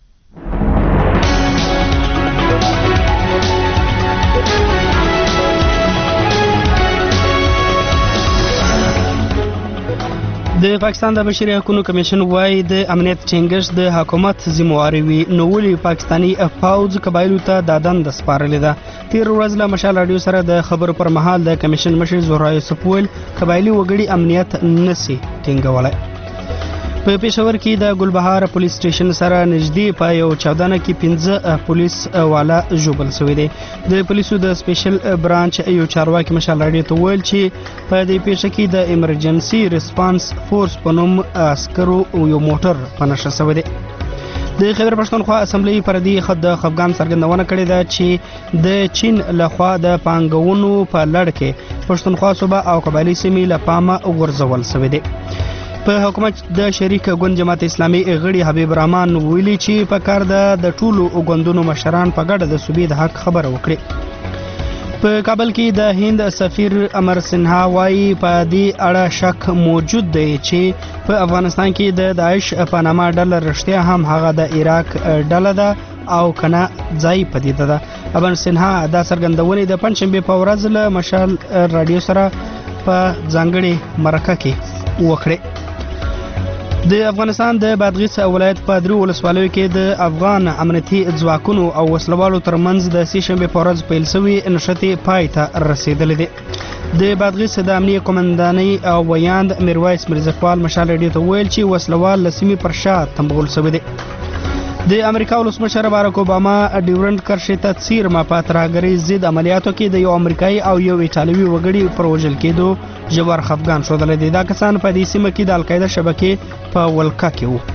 د پاکستان د بشري حقوقو کمیشن وايي د امنیت ټینګښت د حکومت ذمہواري وي نو ولې پاکستاني فوج قبایلو ته دادن د سپارلې ده تیر ورځ له مشال رادیو سره د خبرو پر مهال د کمیشن مشر زهرا یوسف ویل قبایلي وګړي امنیت نسي ټینګولای په پېښور کې د ګلبهار پولیس سټیشن سره نږدې په یو چاودنه کې 15 پولیس والا ژوبل شوی دی د پولیسو د سپیشل برانچ یو چارواکي مشال رادیو ته ویل چې په دې پیښه کې د ایمرجنسي ریسپانس فورس په نوم عسکرو یو موټر په نښه شوی دی د خیبر پښتونخوا اسمبلی پر دې خد خفګان څرګندونه کړې ده چې د چین لخوا د پانګونو په لړ کې پښتونخوا صوبه او قبایلی سیمې له پامه غورځول شوی دی په حکومت د شریک ګوند جماعت اسلامي غړي حبیب رحمان ویلي چې په کار د ټولو ګوندونو مشران په ګډه د صوبې د حق خبره وکړي په کابل کې د هند سفیر امر سنها وايي په دې اړه شک موجود دی چې په افغانستان کې د داعش په نامه ډله رښتیا هم هغه د عراق ډله ده او کنه ځای پدیده ده امر سنها دا څرګندونې د پنځشنبه په ورځ له مشال رادیو سره په ځانګړي مرکه کې وکړه د افغانستان د بادغیس ولایت په درو ولسوالیو کې د افغان امنیتي ځواکونو او وسلوالو ترمنځ د سهشنبه په ورځ پیل شوی نښتې پای ته رسیدلې ده د بادغیس د امنیه قومندانۍ او ویاند میرویس مرزاقوال مشال ریډیو ته ویل چې وسلوال لسمی پر شا تمبول شوی دی د امریکا ولسمشر باراک اوباما ډیورنډ کرښې ته څیرمه په ترهګرۍ ضد عملیاتو کې د یو امریکایي او یو ایټالوي وګړي پر وژل کېدو ژور خفګان ښودلی دی دا کسان په دې سیمه کې د القاعده شبکې په ولکه کې وو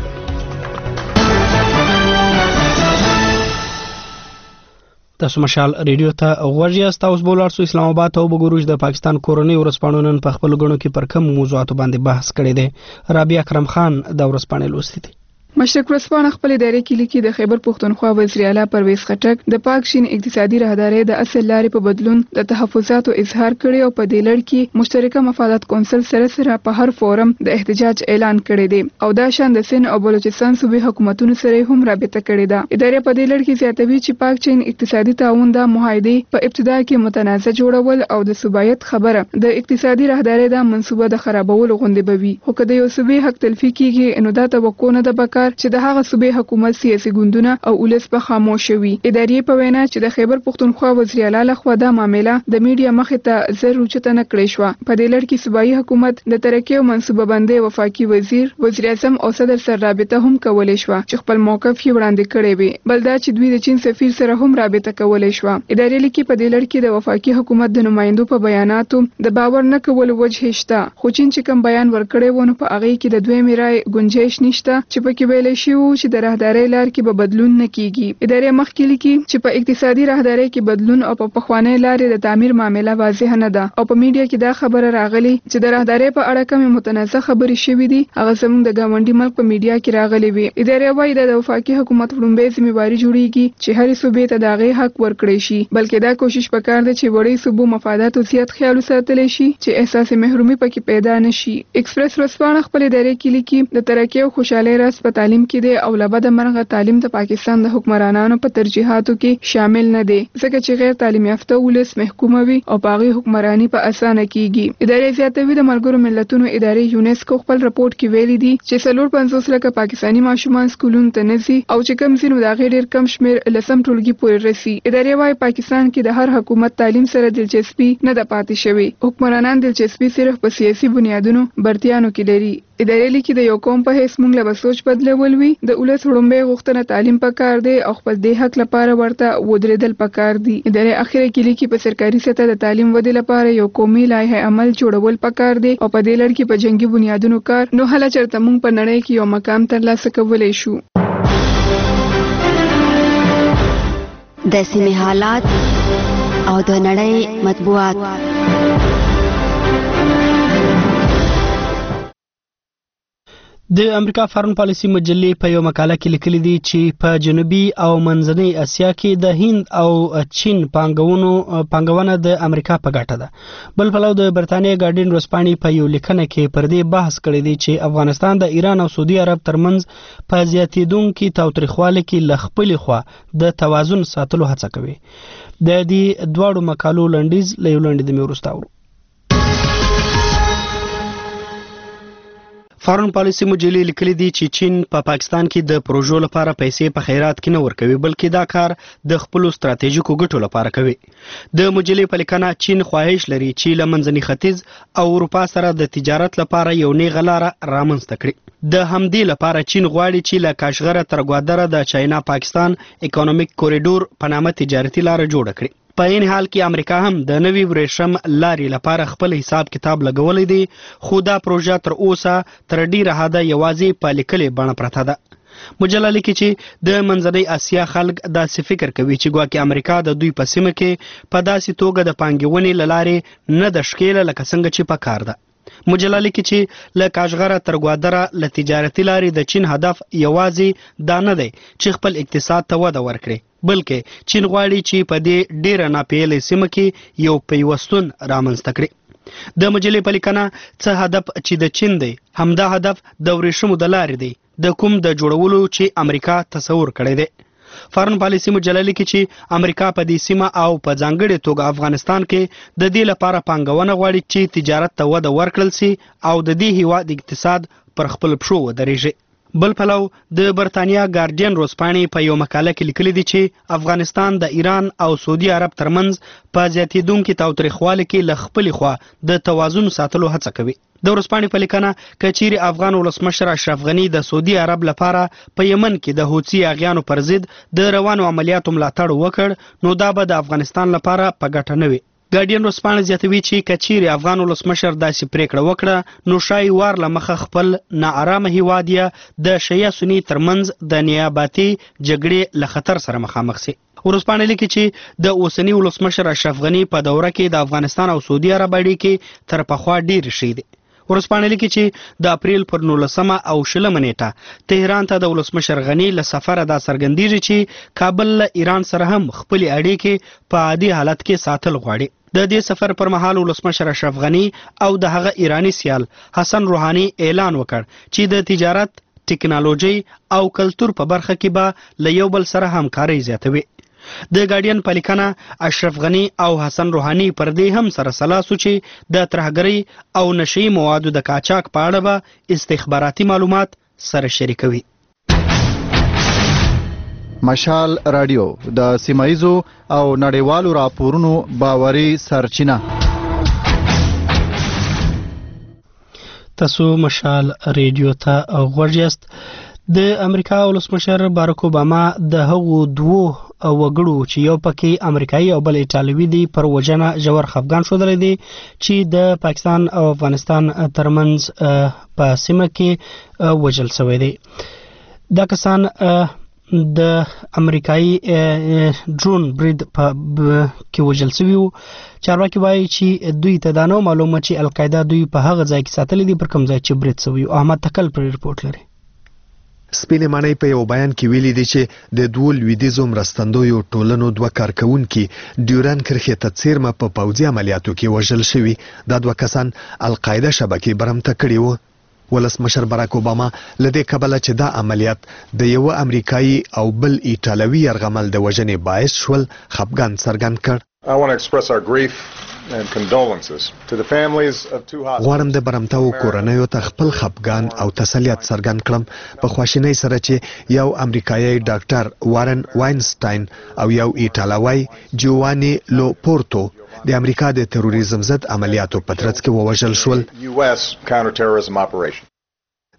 تاسو مشال ریډیو ته غوږ یاست اوس بولار سو اسلام آباد ته وګورئ د پاکستان کورنۍ ورځپاڼو نن په خپل غونو کې پر کوم موضوعاتو باندې بحث کړی دی رابعه اکرم خان د ورځپاڼې لوستې دي مشرق ورځپاڼه خپل ادارې کې لیکي د خیبر پښتونخوا وزیر اعلی پرویز خټک د پاک شین اقتصادي راهدارۍ د اصل لارې په بدلون د تحفظاتو اظهار کړي او په دې لړ کې مشترکه مفادات کونسل سره په هر فورم د احتجاج اعلان کړی دی او دا شان د سند او بلوچستان صوبې حکومتونو سره هم رابطه کړې ده ادارې په دې لړ کې زیاتوي چې پاک شین اقتصادي تعاون د معاهدې په ابتدا کې متنازع جوړول او د صوبایت خبره د اقتصادي راهدارۍ د منصوبه د خرابولو غونډې بوي خو کله یو صوبې حق تلفي کیږي نو دا توقع نه ده چې د هغه صوبې حکومت سیاسي ګوندونه او ولس په خاموش وي ادارې په وینا چې د خیبر پښتونخوا وزیر اعلی لخوا دا معاملې د میډیا مخې ته زر اوچته نه کړې شو په دې لړ کې صوبایي حکومت د ترقی او منصوبه بندۍ وفاقي وزیر اعظم او صدر سره رابطه هم کولای شو چې خپل موقف یې وړاندې کړی وي بل دا چې دوی د چین سفیر سره هم رابطه کولای شو ادارې لیکي په دې لړ کې د وفاقي حکومت د نمائندو په بیاناتو د باور نه کول وجه شته خو چین چې کوم بیان ورکړی ونه په هغه کې د دوی میرای گنجائش نشته چې په کې ویل شي چې د راهدارۍ لار کې به بدلون نه کیږي ادارې مخکې لیکي چې په اقتصادي راهدارۍ کې بدلون او په پخوانی لارې د تعمیر معاملې واضح نه ده او په میډیا کې دا خبره راغلي چې د راهدارۍ په اړه کومه متنازع خبرې شوې دي هغه زموږ د ګاونډي ملک په میډیا کې راغلي وي ادارې وايي د وفاقي حکومت وړاندې ذمہواری جوړیږي چې هر صوبې ته دغه حق ورکړي شي بلکې دا کوشش وکړي چې وړي صوبو مفادات او زیات خیال ساتل شي چې احساس محرومي پکې پیدا نشي ایکسپریس ورځپاڼه خپل ادارې کې لیکي د ترقی او خوشحالۍ راز په تعلیم کې دی او لبد مرغه تعلیم د پاکستان د حکمرانانو په ترجیحاتو کې شامل نه دی ځکه چې غیر تعلیم یافته ولس محکوم وي او باغی حکمرانی په اسانه کیږي ادارې زیاتوي د ملګرو ملتونو ادارې یونیسکو خپل رپورت کې ویلي دي چې 450 لکه پاکستانی ماشومان سکولونو ته نزي او چې کم زینو د غیر ډیر کم شمیر لسم ټولګي پورې رسي ادارې وايي پاکستان کې د هر حکومت تعلیم سره دلچسپي نه ده پاتې شوی حکمرانان دلچسپي صرف په سیاسي بنیادونو برتیانو کې لري ادارې لیکي د یو قوم په هیڅ موږ له سوچ بدلول وي د ولس وړاندې غوښتنه تعلیم پکار دی او خپل د حق لپاره ورته ودرېدل پکار دي. ادارې اخیره کې لیکي په سرکاري سطح د تعلیم ودې لپاره یو قومي لایحه عمل جوړول پکار دی او په دې لړ کې په جنگي بنیادونو کار نو هله چرته موږ په نړۍ کې یو مقام ترلاسه کولی شو. د سیمې حالات او د نړۍ مطبوعات. د امریکا فارن پالیسي مجلې په یو مقاله کې لیکلي دي چې په جنوبي او منځنۍ اسیا کې د هند او چین پانګونه د امریکا په ګټه ده. بل پلو د برتانیې ګارډین ورځپاڼې په یو لیکنه کې پر دې بحث کړی دی چې افغانستان د ایران او سعودي عرب ترمنځ په زیاتېدونکي تاوتریخوالي کې له خپلې خوا د توازن ساتلو هڅه کوي. د دې دواړو مقالو لنډیز له یو لنډیز مې وروسته اورو. فارن پالیسي مجلې لیکلي دي چې چین په پاکستان کې د پروژو لپاره پیسې په خیرات کې نه ورکوي بلکې دا کار د خپل ستراتیژیکو ګټو لپاره کوي. د مجلې په لیکنه چین خواهش لري چې له منځني ختیځ او اروپا سره د تجارت لپاره یو نیغه لاره رامنځته کړي. د همدې لپاره چین غواړي چې له کاشغره تر ګوادره د چاینا پاکستان اکونومیک کوریډور په نامه تجارتي لاره جوړه کړي. په این حال کې امریکا هم د نوي ورېښم لارې لپاره خپل حساب کتاب لګولی دی خو دا پروژه تر اوسه تر ډیره حده یوازې په لیکلې بڼه پرته ده. مجله لیکي چې د منځنۍ اسیا خلک داسې فکر کوي چې ګواکې امریکا د دوی په سیمه کې په داسې توګه د پانګونې له لارې نه د ښکېله لکه څنګه چې په کار ده. مجله لیکي چې له کاشغره تر ګوادره له تجارتي لارې د چین هدف یوازې دا نه دی چې خپل اقتصاد ته وده ورکړي بلکې چین غواړي چې په دې ډیره ناپیلې سیمه کې یو پیوستون رامنځته کړي. د مجلې په لیکنه څه هدف چې د چین دی همدا هدف د ورېښمو د لارې دی د کوم د جوړولو چې امریکا تصور کړی دی. فارن پالیسي مجله لیکي چې امریکا په دې سیمه او په ځانګړې توګه افغانستان کې د دې لپاره پانګونه غواړي چې تجارت ته وده ورکړل سي او د دې هیواد اقتصاد پر خپل پښو ودرېږي. بل پلو د برتانیا ګارډین ورځپاڼې په یو مقاله کې لیکلي دي چې افغانستان د ایران او سعودي عرب ترمنځ په زیاتېدونکي تاوتریخوالي کې له خپلې خوا د توازن ساتلو هڅه کوي. د ورځپاڼې په لیکنه که چیرې افغان ولسمشر اشرف غني د سعودي عرب لپاره په یمن کې د حوثي اغیانو پر ضد د روانو عملیاتو ملاتړ وکړ نو دا به د افغانستان لپاره په ګټه نه وي. ګارډین ورځپاڼه زیاتوي چې که چیرې افغان ولسمشر داسې پریکړه وکړه نو شاید وار له مخه خپل ناارامه هیواد یې د شیعه سني ترمنځ د نیابتي جګړې له خطر سره مخامخ سي. ورځپاڼه لیکي چې د اوسني ولسمشر اشرف غني په دوره کې د افغانستان او سعودي عرب اړیکې تر پخوا ډېرې ښې دي. ورځپاڼه لیکي چې د اپریل پر 19 او 20 نیټه تهران ته د ولسمشر غني له سفره دا څرګندېږي چې کابل له ایران سره هم خپلې اړیکې په عادي حالت کې ساتل غواړي. د دې سفر پر مهال ولسمشر اشرف غني او د هغه ایرانی سیال حسن روحاني اعلان وکړ چې د تجارت، ټکنالوژي او کلتور په برخه کې به له یو بل سره همکاري زیاتوي. د ګارډین په لیکنه اشرف غني او حسن روحاني پر دې هم سره سلا سو چې د ترهګرۍ او نشئی موادو د قاچاق په اړه به استخباراتي معلومات سره شریکوي. مشال رادیو د سیمایزو او نړیوالو راپورونو باوري سرچینه. تاسو مشال رادیو ته غوږ یاست. د امریکا ولسمشر باراک اوباما د هغو دوو وګړو چې یو پکې امریکایي او بل ایټالوي دی پر وجنه ژور خفګان ښودلی دی چې د پاکستان او افغانستان ترمنځ په سیمه کې وژل شوی دی. دا کسان د امریکایي ډرون برید کې وژل شوي وو. چارواکي وایي چې دوی ته دا نه معلومه چې القاعده دوی په هغه ځای کې ساتلي دي پر کوم ځای چې برید شوی وو. احمد تکل پر رپورټ لري. سپینې ماڼۍ په یو بیان کې ویلي دي چې د دوو لویدیځو مرستندویو ټولنو دوه کارکوونکي ډیورن کرښې ته څیرمه په پوځي عملیاتو کې وژل شوي. دا دوه کسان القاعده شبکې برمته کړي وو. ولسمشر باراک اوباما لدې کبله چې دا عملیات د یو امریکایي او بل ایټالوي یرغمل د وژنې باعث شول خفګان څرګند کړ. غواړم د برمتاو کورنیو ته خپل خفګان او تسلیت څرګند کړم په خواشینۍ سره چې یو امریکایي ډاکټر وارن واینسټاین او یو ایټالوي جووانی لوپورتو د امریکا د تروریزم ضد عملیاتو په ترڅ کې ووژل شول.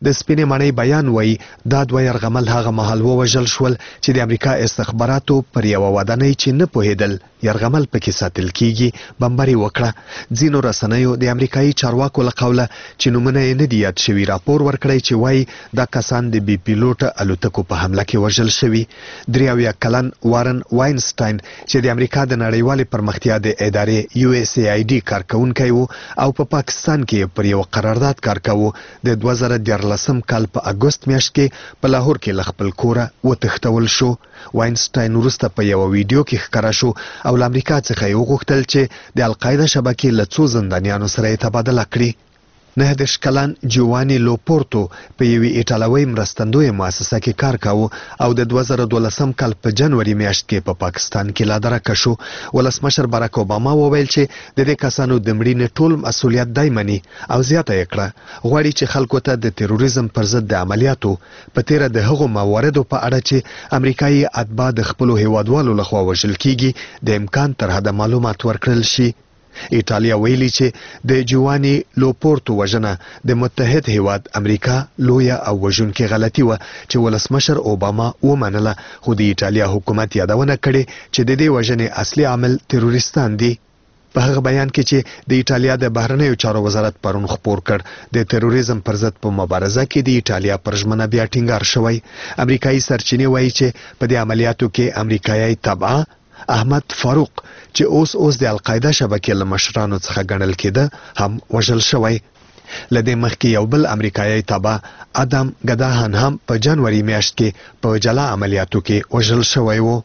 د سپینې ماڼۍ بیان وایي دا دوه یرغمل هغه مهال ووژل شول چې د امریکا استخباراتو پر یوه ودانۍ چې نه پوهېدل یرغمل پکې ساتل کیږي بمباري وکړه. ځینو رسنیو د امریکایي چارواکو له قوله چې نومونه یې نه دي یاد شوي راپور ورکړی چې وایي دا کسان د بي پیلوټه الوتکو په حمله کې وژل شوي. 83 کلن وارن واینسټاین چې د امریکا د نړیوالې پرمختیا د ادارې USAID کارکونکی و او په پاکستان کې پر یو قرارداد کار کاوه. د 2014 کال په اګوست میاشت کې په لاهور کې له خپل کوره وتښتول شو. واینسټاین وروسته په یو ویډیو کې ښکاره شو او له امریکا څخه یې وغوښتل چې د القاعده شبکې له څو زندانیانو سره یې تبادله کړي. 19 کلن جوانی لوپورتو په یوې ایټالوي مرستندویه مؤسسه کې کار کاوه او د 2012 کال په جنوري میاشت کې په پاکستان کې لا درکه شو. ولسمشر باراک اوباما وویل چې د دې کسانو د مړینې ټول مسؤلیت دی مني او زیاته یې کړه غواړي چې خلکو ته د تروریزم پر ضد د عملیاتو په تیره د هغو مواردو په اړه چې امریکایي اتباع د خپلو هیوادوالو لخوا وژل کیږي د امکان تر حده معلومات ورکړل شي. ایټالیا ویلي چې د جوانی لوپورتو وژنه د متحد هیواد امریکا لویه او وژونکې غلطي وه چې ولسمشر اوباما ومنله خو د ایټالیا حکومت یادونه کړې چې د دې وژنې اصلي عامل تروریستان دي. په هغه بیان کې چې د ایټالیا د بهرنیو چارو وزارت پرون خپور کړ د تروریزم پر ضد په مبارزه کې د ایټالیا پر ژمنه بیا ټینګار شوی. امریکایي سرچینې وایي چې په دې عملیاتو کې امریکایي تبعه احمد فاروق چې اوس د القاعده شبکې له مشرانو څخه ګڼل کېده هم وژل شوی. له دې مخکې یو بل امریکایي تبع ادم ګداهن هم په جنوري میاشت کې په جلا عملیاتو کې وژل شوی و.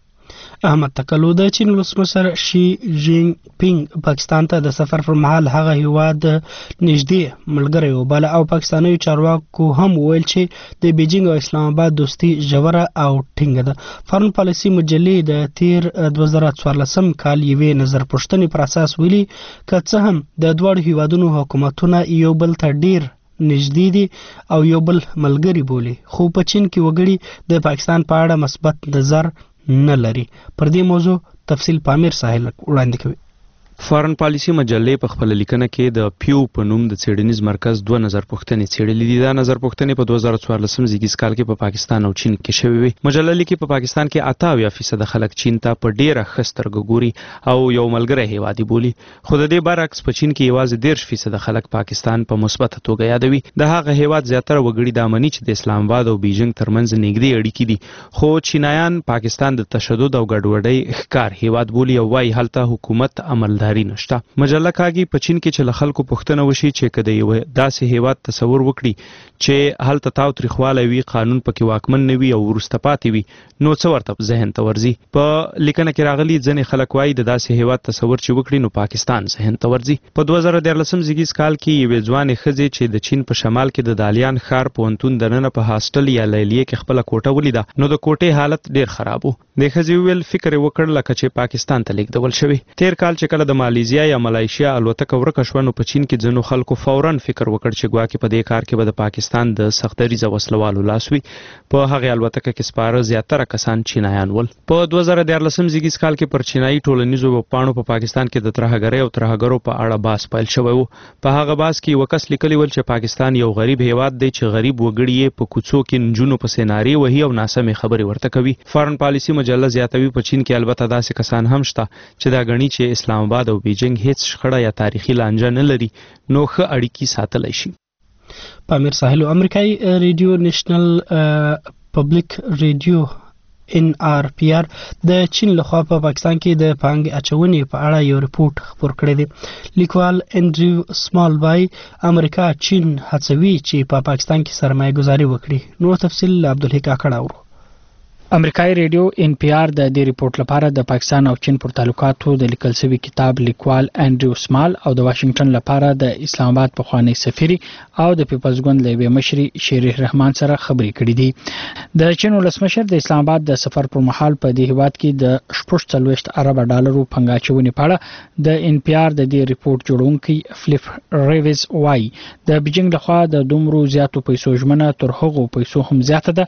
احمد تکلو د چین ولسمشر شي جین پینګ پاکستان ته د سفر پر مهال هغه هیواد نږدې ملګری وباله او پاکستاني چارواکو هم ویل چې د بیجینګ او اسلام آباد دوستي ژوره او ټینګه ده. فارن پالیسي مجلې د تیر 2014 کال یوې نظر پوښتنې پر اساس ویلي که څه هم د دواړو هیوادونو حکومتونه یو بل ته ډیر نږدې دي او یو بل ملګری بولي خو په چین کې وګړي د پاکستان په اړه مثبت نظر نه لري. پر دې موضوع تفصیل پامیر ساحل وړاندې کوي. فارن پالیسي مجلې په خپل لیکنه کې د پیو په نوم د څېړنیز مرکز دوه نظر پوښتنې څېړلې دي. دا نظر پوښتنې په 2014 زیږیز کال کې په پاکستان او چین کې شوې وي. مجله لیکي په پاکستان کې 88% خلک چین ته په ډیره ښه سترګه ګوري او یو ملګری هیواد بولي خو د دې برعکس په چین کې یوازې 10% خلک پاکستان په مثبت توګه یادوي. د هغه هیواد زیاتره وګړي د امني چې د اسلام آباد او بیجینګ ترمنځ نږدې اړیکې دي خو چینایان پاکستان د تشدد او ګډوډۍ ښکار هیواد بولي او وايي هلته حکومت عملداري نشته. مجله کاږي په چین کې چې له خلکو پوښتنه وشي چې کله یو داسې هیواد تصور وکړي چې هلته تاو تریخواله وي قانون پکې واکمن نه وي او وروسته پاتې وي نو څه ورته ذهن ته ورځي. په لیکنه کې راغلي ځینې خلک وایي د داسې هیواد تصور چې وکړي نو پاکستان ذهن ته ورځي. په 2014 زیږیز کال کې یوې ځوانې ښځې چې د چین په شمال کې د دالیان ښار پوهنتون دننه په هاسټل یا لیلیه کې خپله کوټه ولیده نو د کوټې حالت ډیر خراب و. د ښځې وویل فکر یې وکړ لکه چې پاکستان ته لیږدول شوی. تیر کال چې کله د مالیزیا یا ملایشیا الوتکه ورکه شوه نو په چین کې ځینو خلکو فورا فکر وکړ چې ګواکې په دې کار کې به د پاکستان د سختدریزه وسلوالو لاس وي. په هغې الوتکه کې سپاره زیاتره کسان چینایان ول. په 2014 زیږیز کال کې پر چینایي ټولنیزو ویبپاڼو په پاکستان کې د ترهګرۍ او ترهګرو په اړه بحث پیل شوی و. په هغه بحث کې یو کس لیکلی ول چې پاکستان یو غریب هیواد دی چې غریب وګړي یې په کوڅو کې نجونو پسې نارې وهي او ناسمې خبرې ورته کوي. فارن پالیسي مجله زیاتوي په چین کې البته داسې کسان هم شته چې دا ګڼي چې اسلام آباد او بیجینګ هیڅ شخړه یا تاریخي لانجه نه لري نو ښه اړیکې ساتلی شي. پامیر ساحل امریکایي ریډیو نېشنل پبلک ریډیو NRPR د چین لخوا په پاکستان کې د پانګې اچونې په اړه یو ریپورت خپور کړی دی. لیکوال انډریو سمال وایي امریکا چین هڅوي چې په پاکستان کې سرمایه ګذاري وکړي. نو تفصیل عبدالحق کاکړ اورو. امریکایي ریډیو NPR د دې ریپورت لپاره د پاکستان او چین پر تعلقاتو د لیکل شوی کتاب لیکوال انډریو سمال او د واشنگټن لپاره د اسلام آباد پخوانی سفیر او د پیپلز ګوند له مشري شیرین رحمان سره خبرې کړې دي. د چین ولسمشر د اسلام آباد د سفر پر مهال په دې هیواد کې د 40 ارب ډالرو پنګاچونې په اړه د NPR د دې ریپورت جوړونکي فلیپ ریویز وایي د بیجینګ لخوا د دومره زیاتو پیسو ژمنه تر هغو پیسو هم زیاته ده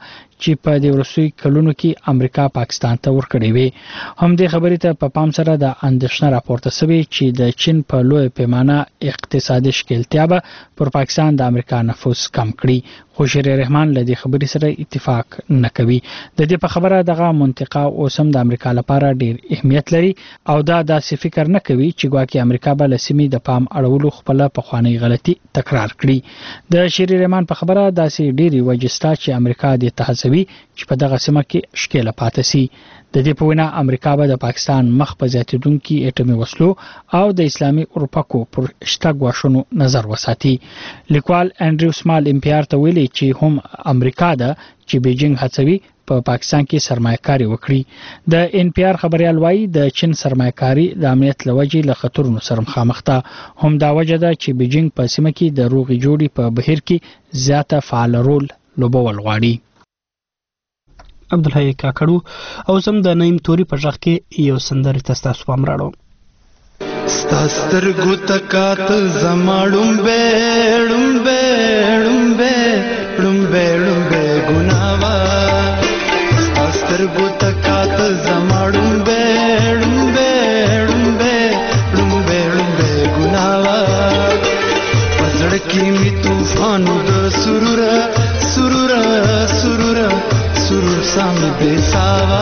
چې په دې ورسوي کلونو کې امریکا پاکستان ته ورکړې وي. هم دې خبرې ته په پام سره د اندېښنه راپورته شوې چې د چین په لوی پیمانه اقتصادي ښکېلتیا به پر پاکستان د امریکا نفوذ کم کړي. خو شیر رحمان له دې خبرې سره اتفاق نه کوي. د دې په خبره دغه منطقه اوس هم د امریکا لپاره ډیر اهمیت لري او دا داسې فکر نه کوي چې ګواکې امریکا به له سیمې د پام اړولو خپله پخوانۍ غلطي تکرار کړي. د شیر رحمان په خبره داسې ډېرې وجې شته چې امریکا دې ته هڅوي چې په دغه سیمه کې ښکېله پاتې سي. د دې په وینا امریکا به د پاکستان مخ په زیاتېدونکي اټومي وسلو او د اسلامي اروپاکو پر شته ګواښونو نظر وساتي. لیکوال انډریو سمال امپیار ته ویلي چې هم امریکا ده چې بیجینګ هڅوي په پاکستان کې سرمایه‌کاري وکړي. د ان پی آر خبريال وایي د چین سرمایه‌کاري د امنیت لوجې له خطرونو سره مخامخ ده. هم دا وجه ده چې بیجینګ په سیمه کې د روغې جوړې په بهیر کې زیاته فعال رول لوبول غواړي. عبدالحی کاکړو او زم د نیم توري په ځخ کې یو سندري تاسو پام راړو. ستاستر ګوتکات زماړم بیړم بیړم بیړم بیړم ګناوا ستاستر ګوتکات زماړم بیړم بیړم بیړم بیړم ګناوا پزړ کې می طوفان د سرور سرور سرور سرور سام بیساوا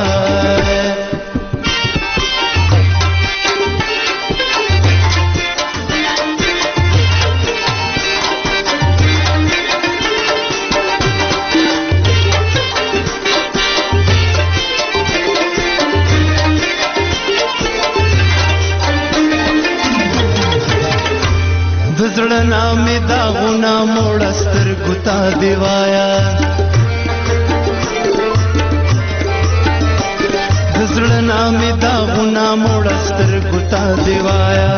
دزړنا می داغونه موړستر ګتا دیوایا دزړنا می داغونه موړستر ګتا دیوایا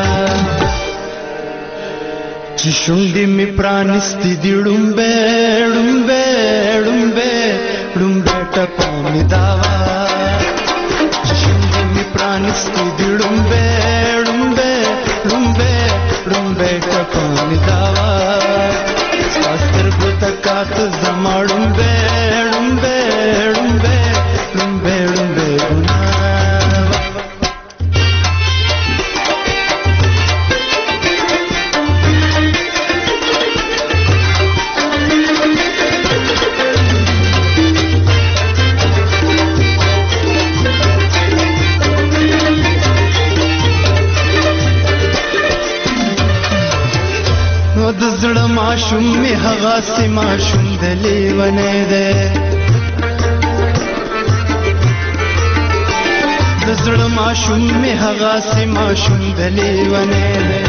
چې شونډې می پرانستی دی ډومبه ډومبه ډومبه ډومبه ټپا می داوا چې شونډې می پرانستی دی ډومبه ډومبه ډومبه ډومبه ټپا می داوا ستر ګوتکات زماړم بیړم بیړم بیړم بیړم ګنا زړه ماشوم می هغه سما شوم د لیونه ده د زړه ماشوم می هغه سما شوم د لیونه ده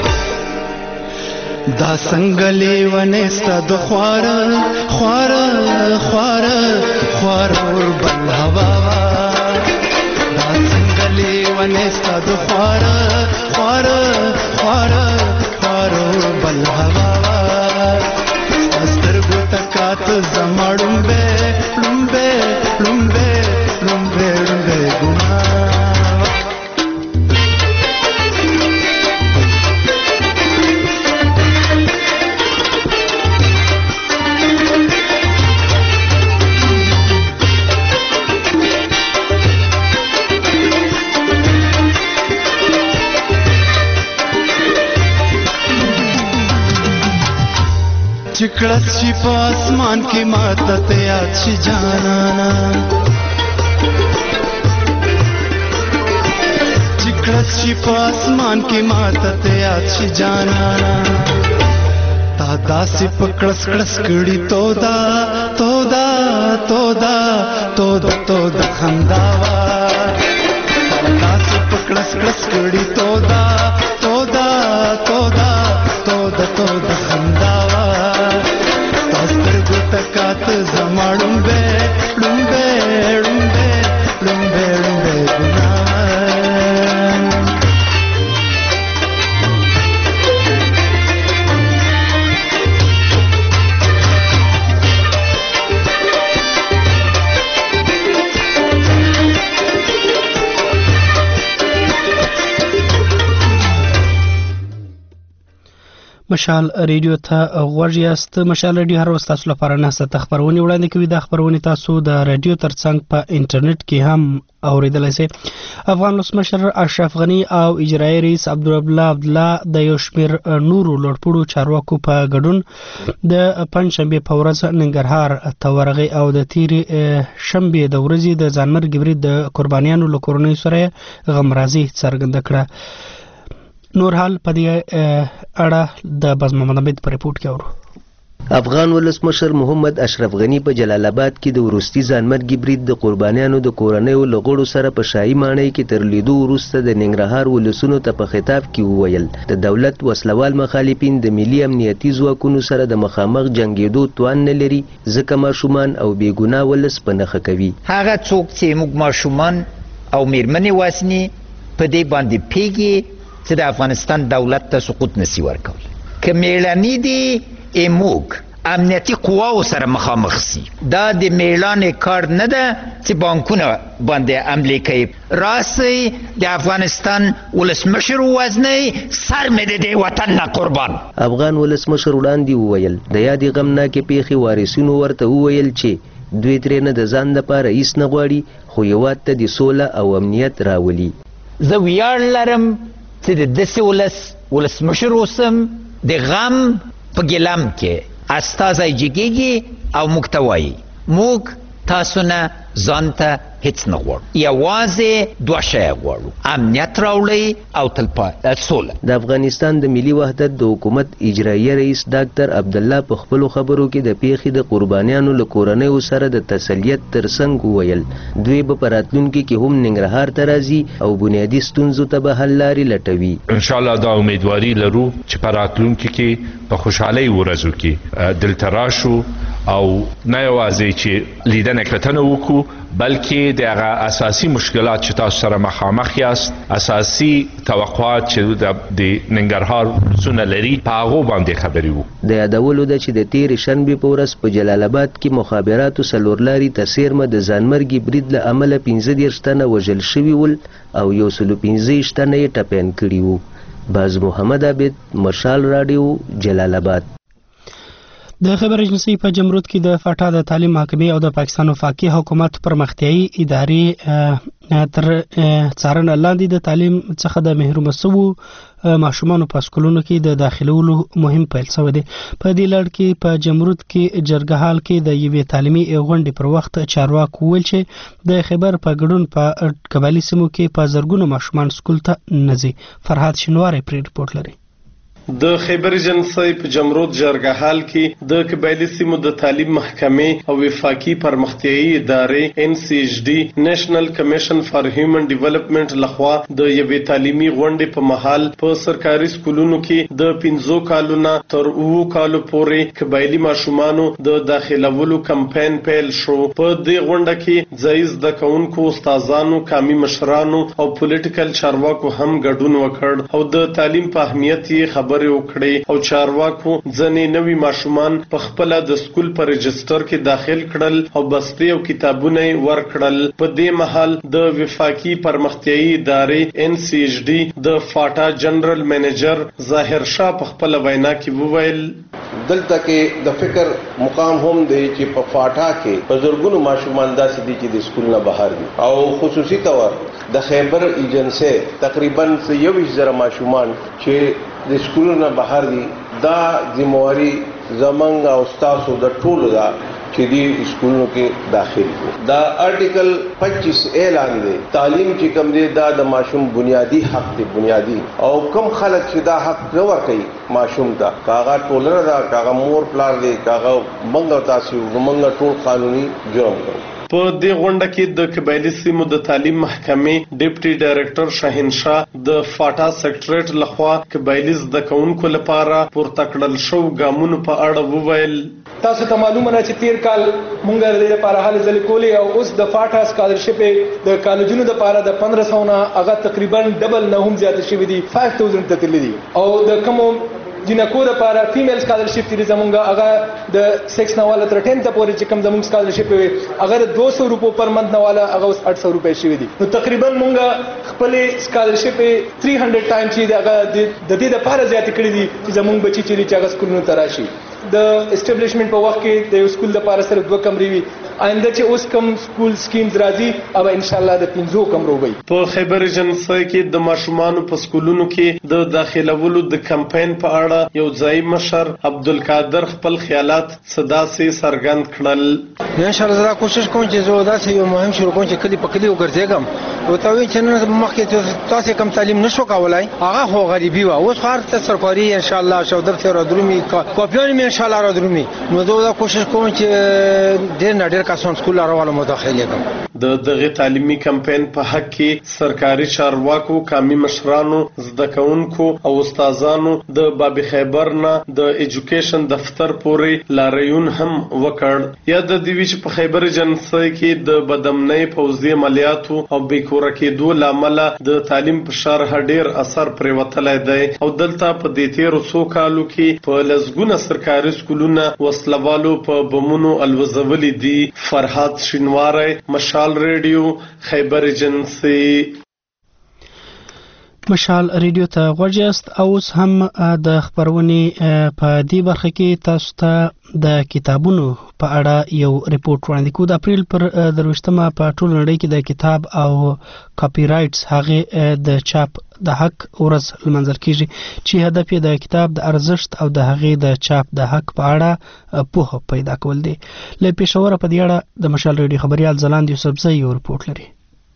دا څنګه لیونه ست د خوار خوار خوار خوار ور بل هوا دا څنګه لیونه ست د خوار خوار خوار بل هوا سترګو تکات زمړم به لومبه لومبه لومبه لومبه ګنا چکړه شي په اسمان کې ماته ته یاد شي جانانا چکړه شي په اسمان کې ماته ته یاد شي جانانا تا داسې پکړس کړس کړي تودا تودا تودا تودا تودا خنداوا داسې پکړس کړس کړي تودا تودا تودا تودا تودا خنداوا تکات زمړم به لومبه لومبه لومبه لومبه ګنا مشال ریډیو ته غوږ یاست. مشال ریډیو هر ورځ تاسو لپاره نهسته خبرونه وړاندې کوي. د خبرونه تاسو د ریډیو ترڅنګ په انټرنیټ کې هم اوریدلای شئ. افغان ولسمشر اشرف غنی او اجرایي رئیس عبدالرب عبدالله د یو شمېر نورو لوړپوړو چارواکو په ګډون د پنځشنبې په ورځ ننګرهار ته ورغی او د تیرې شنبې د ورځې د ځانمرګي برید د قربانیانو له کورنیو سره غمرازي څرګنده کړه. نور حال په دې اړه د بزم محمد په ریپورت کې اورو. افغان ولسمشر محمد اشرف غنی په جلال آباد کې د وروستي ځانمرګي برید د قربانیانو د کورنیو له غړو سره په شاهي ماڼۍ کې تر لیدو وروسته د ننګرهار ولسونو ته په خطاب کې وویل د دولت وسلوال مخالفین د ملي امنیتي ځواکونو سره د مخامخ جنګېدو توان نه لري ځکه ماشومان او بېګناه ولس په نښه کوي. هغه څوک چې موږ ماشومان او میرمنې واسني په دې باندې پیږي چې د افغانستان دولت ته سقوط نسی ورکول که میړني دي موږ امنیتي قواو سره مخامخ سي. دا د میړانې کار نه ده چې بانکونه باندې حملې کوي. راسي د افغانستان ولسمشر وزنی سر مې د دې وطن نه قربان. افغان ولسمشر وړاندې وویل د یادې غمناکې پیښې وارثینو ورته وویل چې دوی ترې نه د ځان لپاره هیڅ نه غواړي خو هېواد ته د سوله او امنیت راولي. زه ویاړ لرم چې د داسې ولسمشر اوسم د غم په ګلم کې استازی جګیږي او موږ ته وایي موږ تاسو نه ځان ته هیڅ نه غواړو، یوازې دوه شیه غواړو: امنیت راوړئ او تلپاتې سوله. د افغانستان د ملي وحدت د حکومت اجرایي رئیس ډاکټر عبدالله په خپلو خبرو کې د پیښې د قربانیانو له کورنیو سره د تسلیت ترڅنګ وویل دوی به په راتلونکي کې هم ننګرهار ته راځي او بنیادي ستونزو ته به حل لارې لټوي. انشاءالله دا امیدواري لرو چې په راتلونکي کې په خوشحالۍ ورځو کې دلته راشو او نه یوازې چې لیدنه کتنه وکړو بلکې د هغه اساسي مشکلات چې تاسو سره مخامخ یاست، اساسي توقعات چې د ننګرهار ولسونه لري په هغو باندې خبرې وو. د یادولو ده چې د تیرې شنبې په ورځ په جلال آباد کې مخابراتو څلورلاري ته څیرمه د ځانمرګي برید له امله 15 تنه وژل شوي ول او 115 تنه یې ټپیان کړي وو. باز محمد عابد، مشال راډیو، جلال آباد. د خبر ایجنسی په جمرود کې د فاټا د تعلیم محکمې او د پاکستان وفاقي حکومت پرمختیایي ادارې تر څارنه لاندې د تعلیم څخه د محروم شوو ماشومانو په سکولونو کې د داخلولو مهم پیل شوی دی. په دې لړ کې په جمرود کې جرګه حال کې د یوې تعلیمي غونډې پر وخت چارواکو ویل چې د خبر په ګډون په قبایلي سیمو کې په زرګونو ماشومان سکول ته نه ځي. فرهاد شینواری پرې رپورټ لري. د خیبر ایجنسی په جمرود جرګه حال کې د قبایلي سیمو د تعلیم محکمې او وفاقي پرمختیایي ادارې NCHD نېشنل کمیشن فار هیومن ډیولپمنٹ لخوا د یوې تعلیمي غونډې په مهال په سرکاري سکولونو کې د 15 کالونو تر 9 کالو پورې قبایلي ماشومانو د داخلولو کمپاین پیل شو. په دې غونډه کې ځای زده کوونکو، استادانو، قومي مشرانو او پولیټیکل چارواکو هم ګډون وکړ او د تعلیم په اهمیت یې خبرې وکړې او چارواکو ځنې نوي ماشومان په خپل د سکول په رجستر کې داخل کړل او بستې او کتابونه ورکړل. په دې مهال د وفاقي پرمختیایي ادارې NCHD د فاټا جنرال منیجر ظاهر شاه په خپل وینا کې وویل دلته کې د فکر مقام هم دی چې په فاټا کې په زرګونو ماشومان داسې دي چې د سکول نه بهر دي او خصوصي تور د خیبر ایجنسی تقریبا 21,000 ماشومان چې د سکولونو نه بهر دي. دا ذمہواری زمنګ او تاسو د ټولو دا چې دی سکولونو کې داخل دي. دا آرټیکل 25 اعلان دی تعلیم چې کوم دی دا د ماشوم بنیادی حق دی بنیادی او کم خلک چې دا حق نه ورکوي ماشوم ته کاغه ټولنه دا کاغه مور پلار دی کاغه منګ تاسو منګ ټول قانوني جرم کوي. په دې غونډه کې د قبایلي سیمو د تعلیم محکمې ډیپټي ډایریکټر شاهین شاه د فاټا سیکریټریټ لخوا قبایلي زده کوونکو لپاره پورته کړل شو ګامونو په اړه وویل تاسو ته معلومه ده چې تیر کال مونږ د دې لپاره حل ځلې کولې او اوس د فاټا سکالرشپ د کالجونو لپاره د 1500 نه هغه تقریبا ډبل نه هم زیات شوی دي 5000 ته تللی دي او د کوم جنکو لپاره فیمیل سکالرشپ دی زمونږ هغه د سیکس نواله تر 10 ته پورې چې کوم زمونږ سکالرشپ وي هغه 200 روپو پر منث نواله هغه 800 روپے شوی دي. نو تقریبا مونږ خپل سکالرشپ 300 ټایم چې هغه د دې لپاره زیات کړی دي چې زمونږ بچی چې هغه سکولونو ته راشي. د اسټابلیشمنت په وخت کې د سکول لپاره صرف 2 کمرې وي. آینده چې اوس کوم سکول سکیمز راځي او ان شاء الله د 15 کمرو وي. په خیبر ایجنسی کې د ماشومان په سکولونو کې د داخلولو د کمپاین په اړه یو ځای مشر عبدالقادر خپل خیالات صدا سي څرګند کړل. ان شاء الله زه کوشش کوم چې زه داسې یو مهم شروع کوم چې کلی په کلی وګرځېږم او ته وی چې نن مخکې تاسو کم تعلیم نشو کولای هغه خو غریبي و اوس خار ته سرکاري ان شاء الله شو درته را درومي کاپیان ان شاء الله را درومي. نو زه کوشش کوم چې ډېر نه ډېر کسان سکول راواله مداخله کوم. د دغه تعلیمي کمپاین په حق کې سرکاري چارواکو، قومي مشرانو، زده کوونکو او استادانو د باب خیبر نه د ایجوکیشن دفتر پورې لاریون هم وکړ. یا د دیوی چې په خیبر ایجنسی کې د بدامنۍ پوځي عملیاتو او بیکوره کېدو لامل د تعلیم په شرح ډیر اثر پریوتلای دی او دلته په دې تیرو څو کالو کې په لزګونه سرکاري سکولونه وسلوالو په بمونو الوزولي دي. فرحات شینواری، مشال ریډیو، خیبر ایجنسی. مشال ریډیو ته غوږیاست او اوس هم د خبرونې په دې برخه کې تاسو ته د کتابونو په اړه یو ریپورت وړاندې کوو. د اپریل پر 23مه په ټول نړۍ کې د کتاب او کاپی رایټس هغه د چاپ د حق ورځ لمانځل کیږي چې هدف یې د کتاب د ارزښت او د هغې د چاپ د حق په اړه پوهه پیدا کول دي. له پېښوره په دې اړه د مشال ریډیو خبريال ځلاند یوسفزی یو ریپورت لري.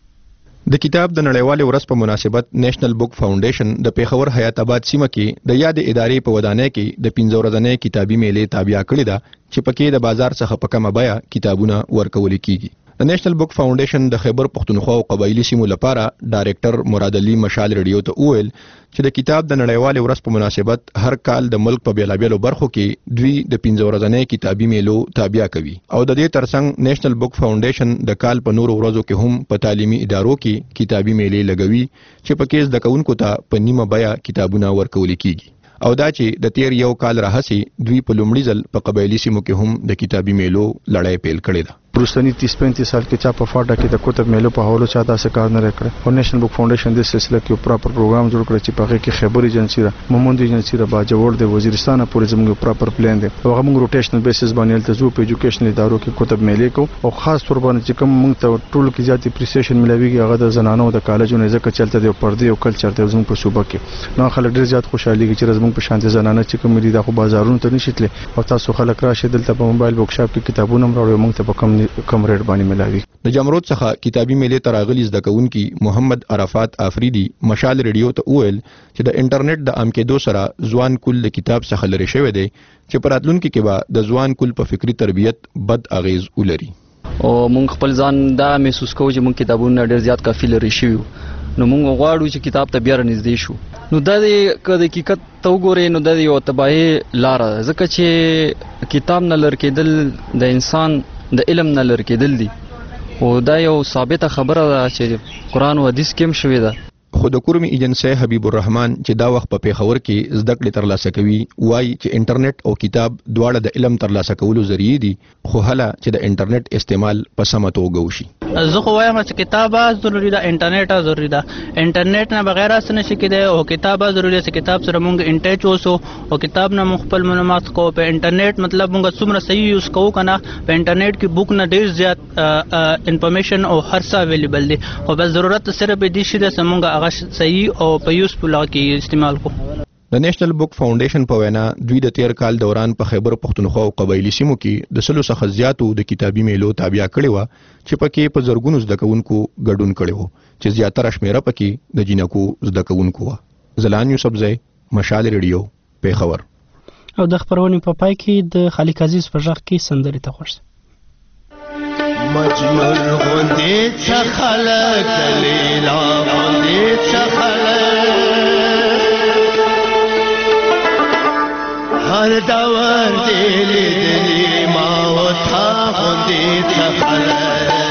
د کتاب د نړیوالې ورځ په مناسبت نېشنل بک فاونډیشن د پیښور حیات آباد سیمه کې د یاد ادارې په ودانۍ کې د 15 ورځې کتابي میلې تابع کړې ده چې پکې د بازار څخه په کمه بیه کتابونه ورکول کیږي. د نېشنل بک فاونډیشن د خیبر پښتونخوا او قبایلی سیمو لپاره ډایریکټر مراد علي مشال ریډیو ته وویل چې د کتاب د نړیوالې ورځ په مناسبت هر کال د ملک په بیلابیلو برخو کې دوی د 15 ورځې کتابي میلو تابع کوي او د دې ترڅنګ نېشنل بک فاونډیشن د کال په نورو ورځو کې هم په تعلیمي ادارو کې کتابي میلې لګوي چې پکې زده کوونکو ته په نیمه بیه کتابونه ورکول کیږي او دا چې د تیر یو کال راهسي دوی په لومړي ځل په قبایلی سیمو کې هم د کتابي میلو لړۍ پیل کړې ده. پرستنی 30-35 سال کې چا په فاټا کې د کتاب میلو په حواله چا داسې کار نه کړ او نېشنل بک فاونډیشن د سلسله کې پراپر پروګرام جوړ کړ چې په هغه کې خیبر ایجنسی را مومند ایجنسی را باجوړ د وزیرستان پورې زموږ پراپر پلان دی او هغه موږ روټیشنل بیسس باندې تل په ایجوکیشنل ادارو کې کتاب میلې کو او خاص تور باندې چې کوم موږ ته ټول کې زیاتې اپریسیشن ملويږي هغه د زنانو د کالجونو ځکه چلته د پردې او کلچر ته زموږ په صوبه کې نو خلک ډیر زیات خوشحالي کې چې زموږ په شانتي زنانه چې کوم دي د بازارونو ته نشیتل او تاسو خلک راشي دلته په موبایل بک شاپ کې کتابونه مروړو موږ ته په کم ریټ باندې ملاوي. د جمرود څخه کتابي میلې تراغلي زده کوونکي محمد عرفات آفریدي مشال ریډیو ته وویل چې د انټرنیټ د عام کېدو سره ځوان کل د کتاب څخه لري شوی دی چې په راتلونکي کې به د ځوان کل په فکری تربیت بد اغیز ولري. او مونږ خپل ځان دا محسوس کوو چې مونږ کتابونه ډېر زیات کافي لري شوي نو مونږ غواړو چې کتاب ته بیا رانږدې شو. نو دا د حقیقت ته وګورئ نو دا یو تباهي لاره ده ځکه چې کتاب نه لر کېدل د انسان د علم نه لر کېدل دي او دا یو ثابته خبره ده چې قرآن او حدیث کې هم شوې ده. خو د کورمي ایجنسی حبیب الرحمن چې دا وخت په پیښور کې زده کړې ترلاسه کوي وایي چې انټرنیټ او کتاب دواړه د علم ترلاسه کولو ذریعہ دي خو هله چې د انټرنیټ استعمال په سمه توګه وشي. زه خو وایم چې کتاب ضروري ده انټرنیټ ضروري ده انټرنیټ نه بغیر څه نشي کېدای او کتاب ضروري ده چې کتاب سره مونږ انټیچ اوسو او کتاب نه خپل معلومات کو په انټرنیټ مطلب مونږ څومره صحیح یوز کوو کنه په انټرنیټ کې بوک نه ډیر زیات انفارمیشن او هر څه اویلیبل دي خو بس ضرورت صرف دې شي چې مونږ هغه صحیح او په یوزفل کې استعمال کو. د نېشنل بک فاونډیشن په وینا دوی د تیر کال دوران په خیبر پښتونخوا او قبایلی سیمو کې د 100 څخه زیاتو د کتابي میلو تابع کړي و چې پکې په زرګونو زده کوونکو ګډون کړي وو چې زیاتره شمیره پکې د جنکو زده کوونکو و. زلان یوسفزی مشال ریډیو پیښور. او د خبرونې په پای کې د خالق عزیز په ژغ کې سندرې ته خوښ مجمر غوندې څه خلک لیلا غوندې څه خلک هر دور دې لیدلې ما او تا غوندې څه خلک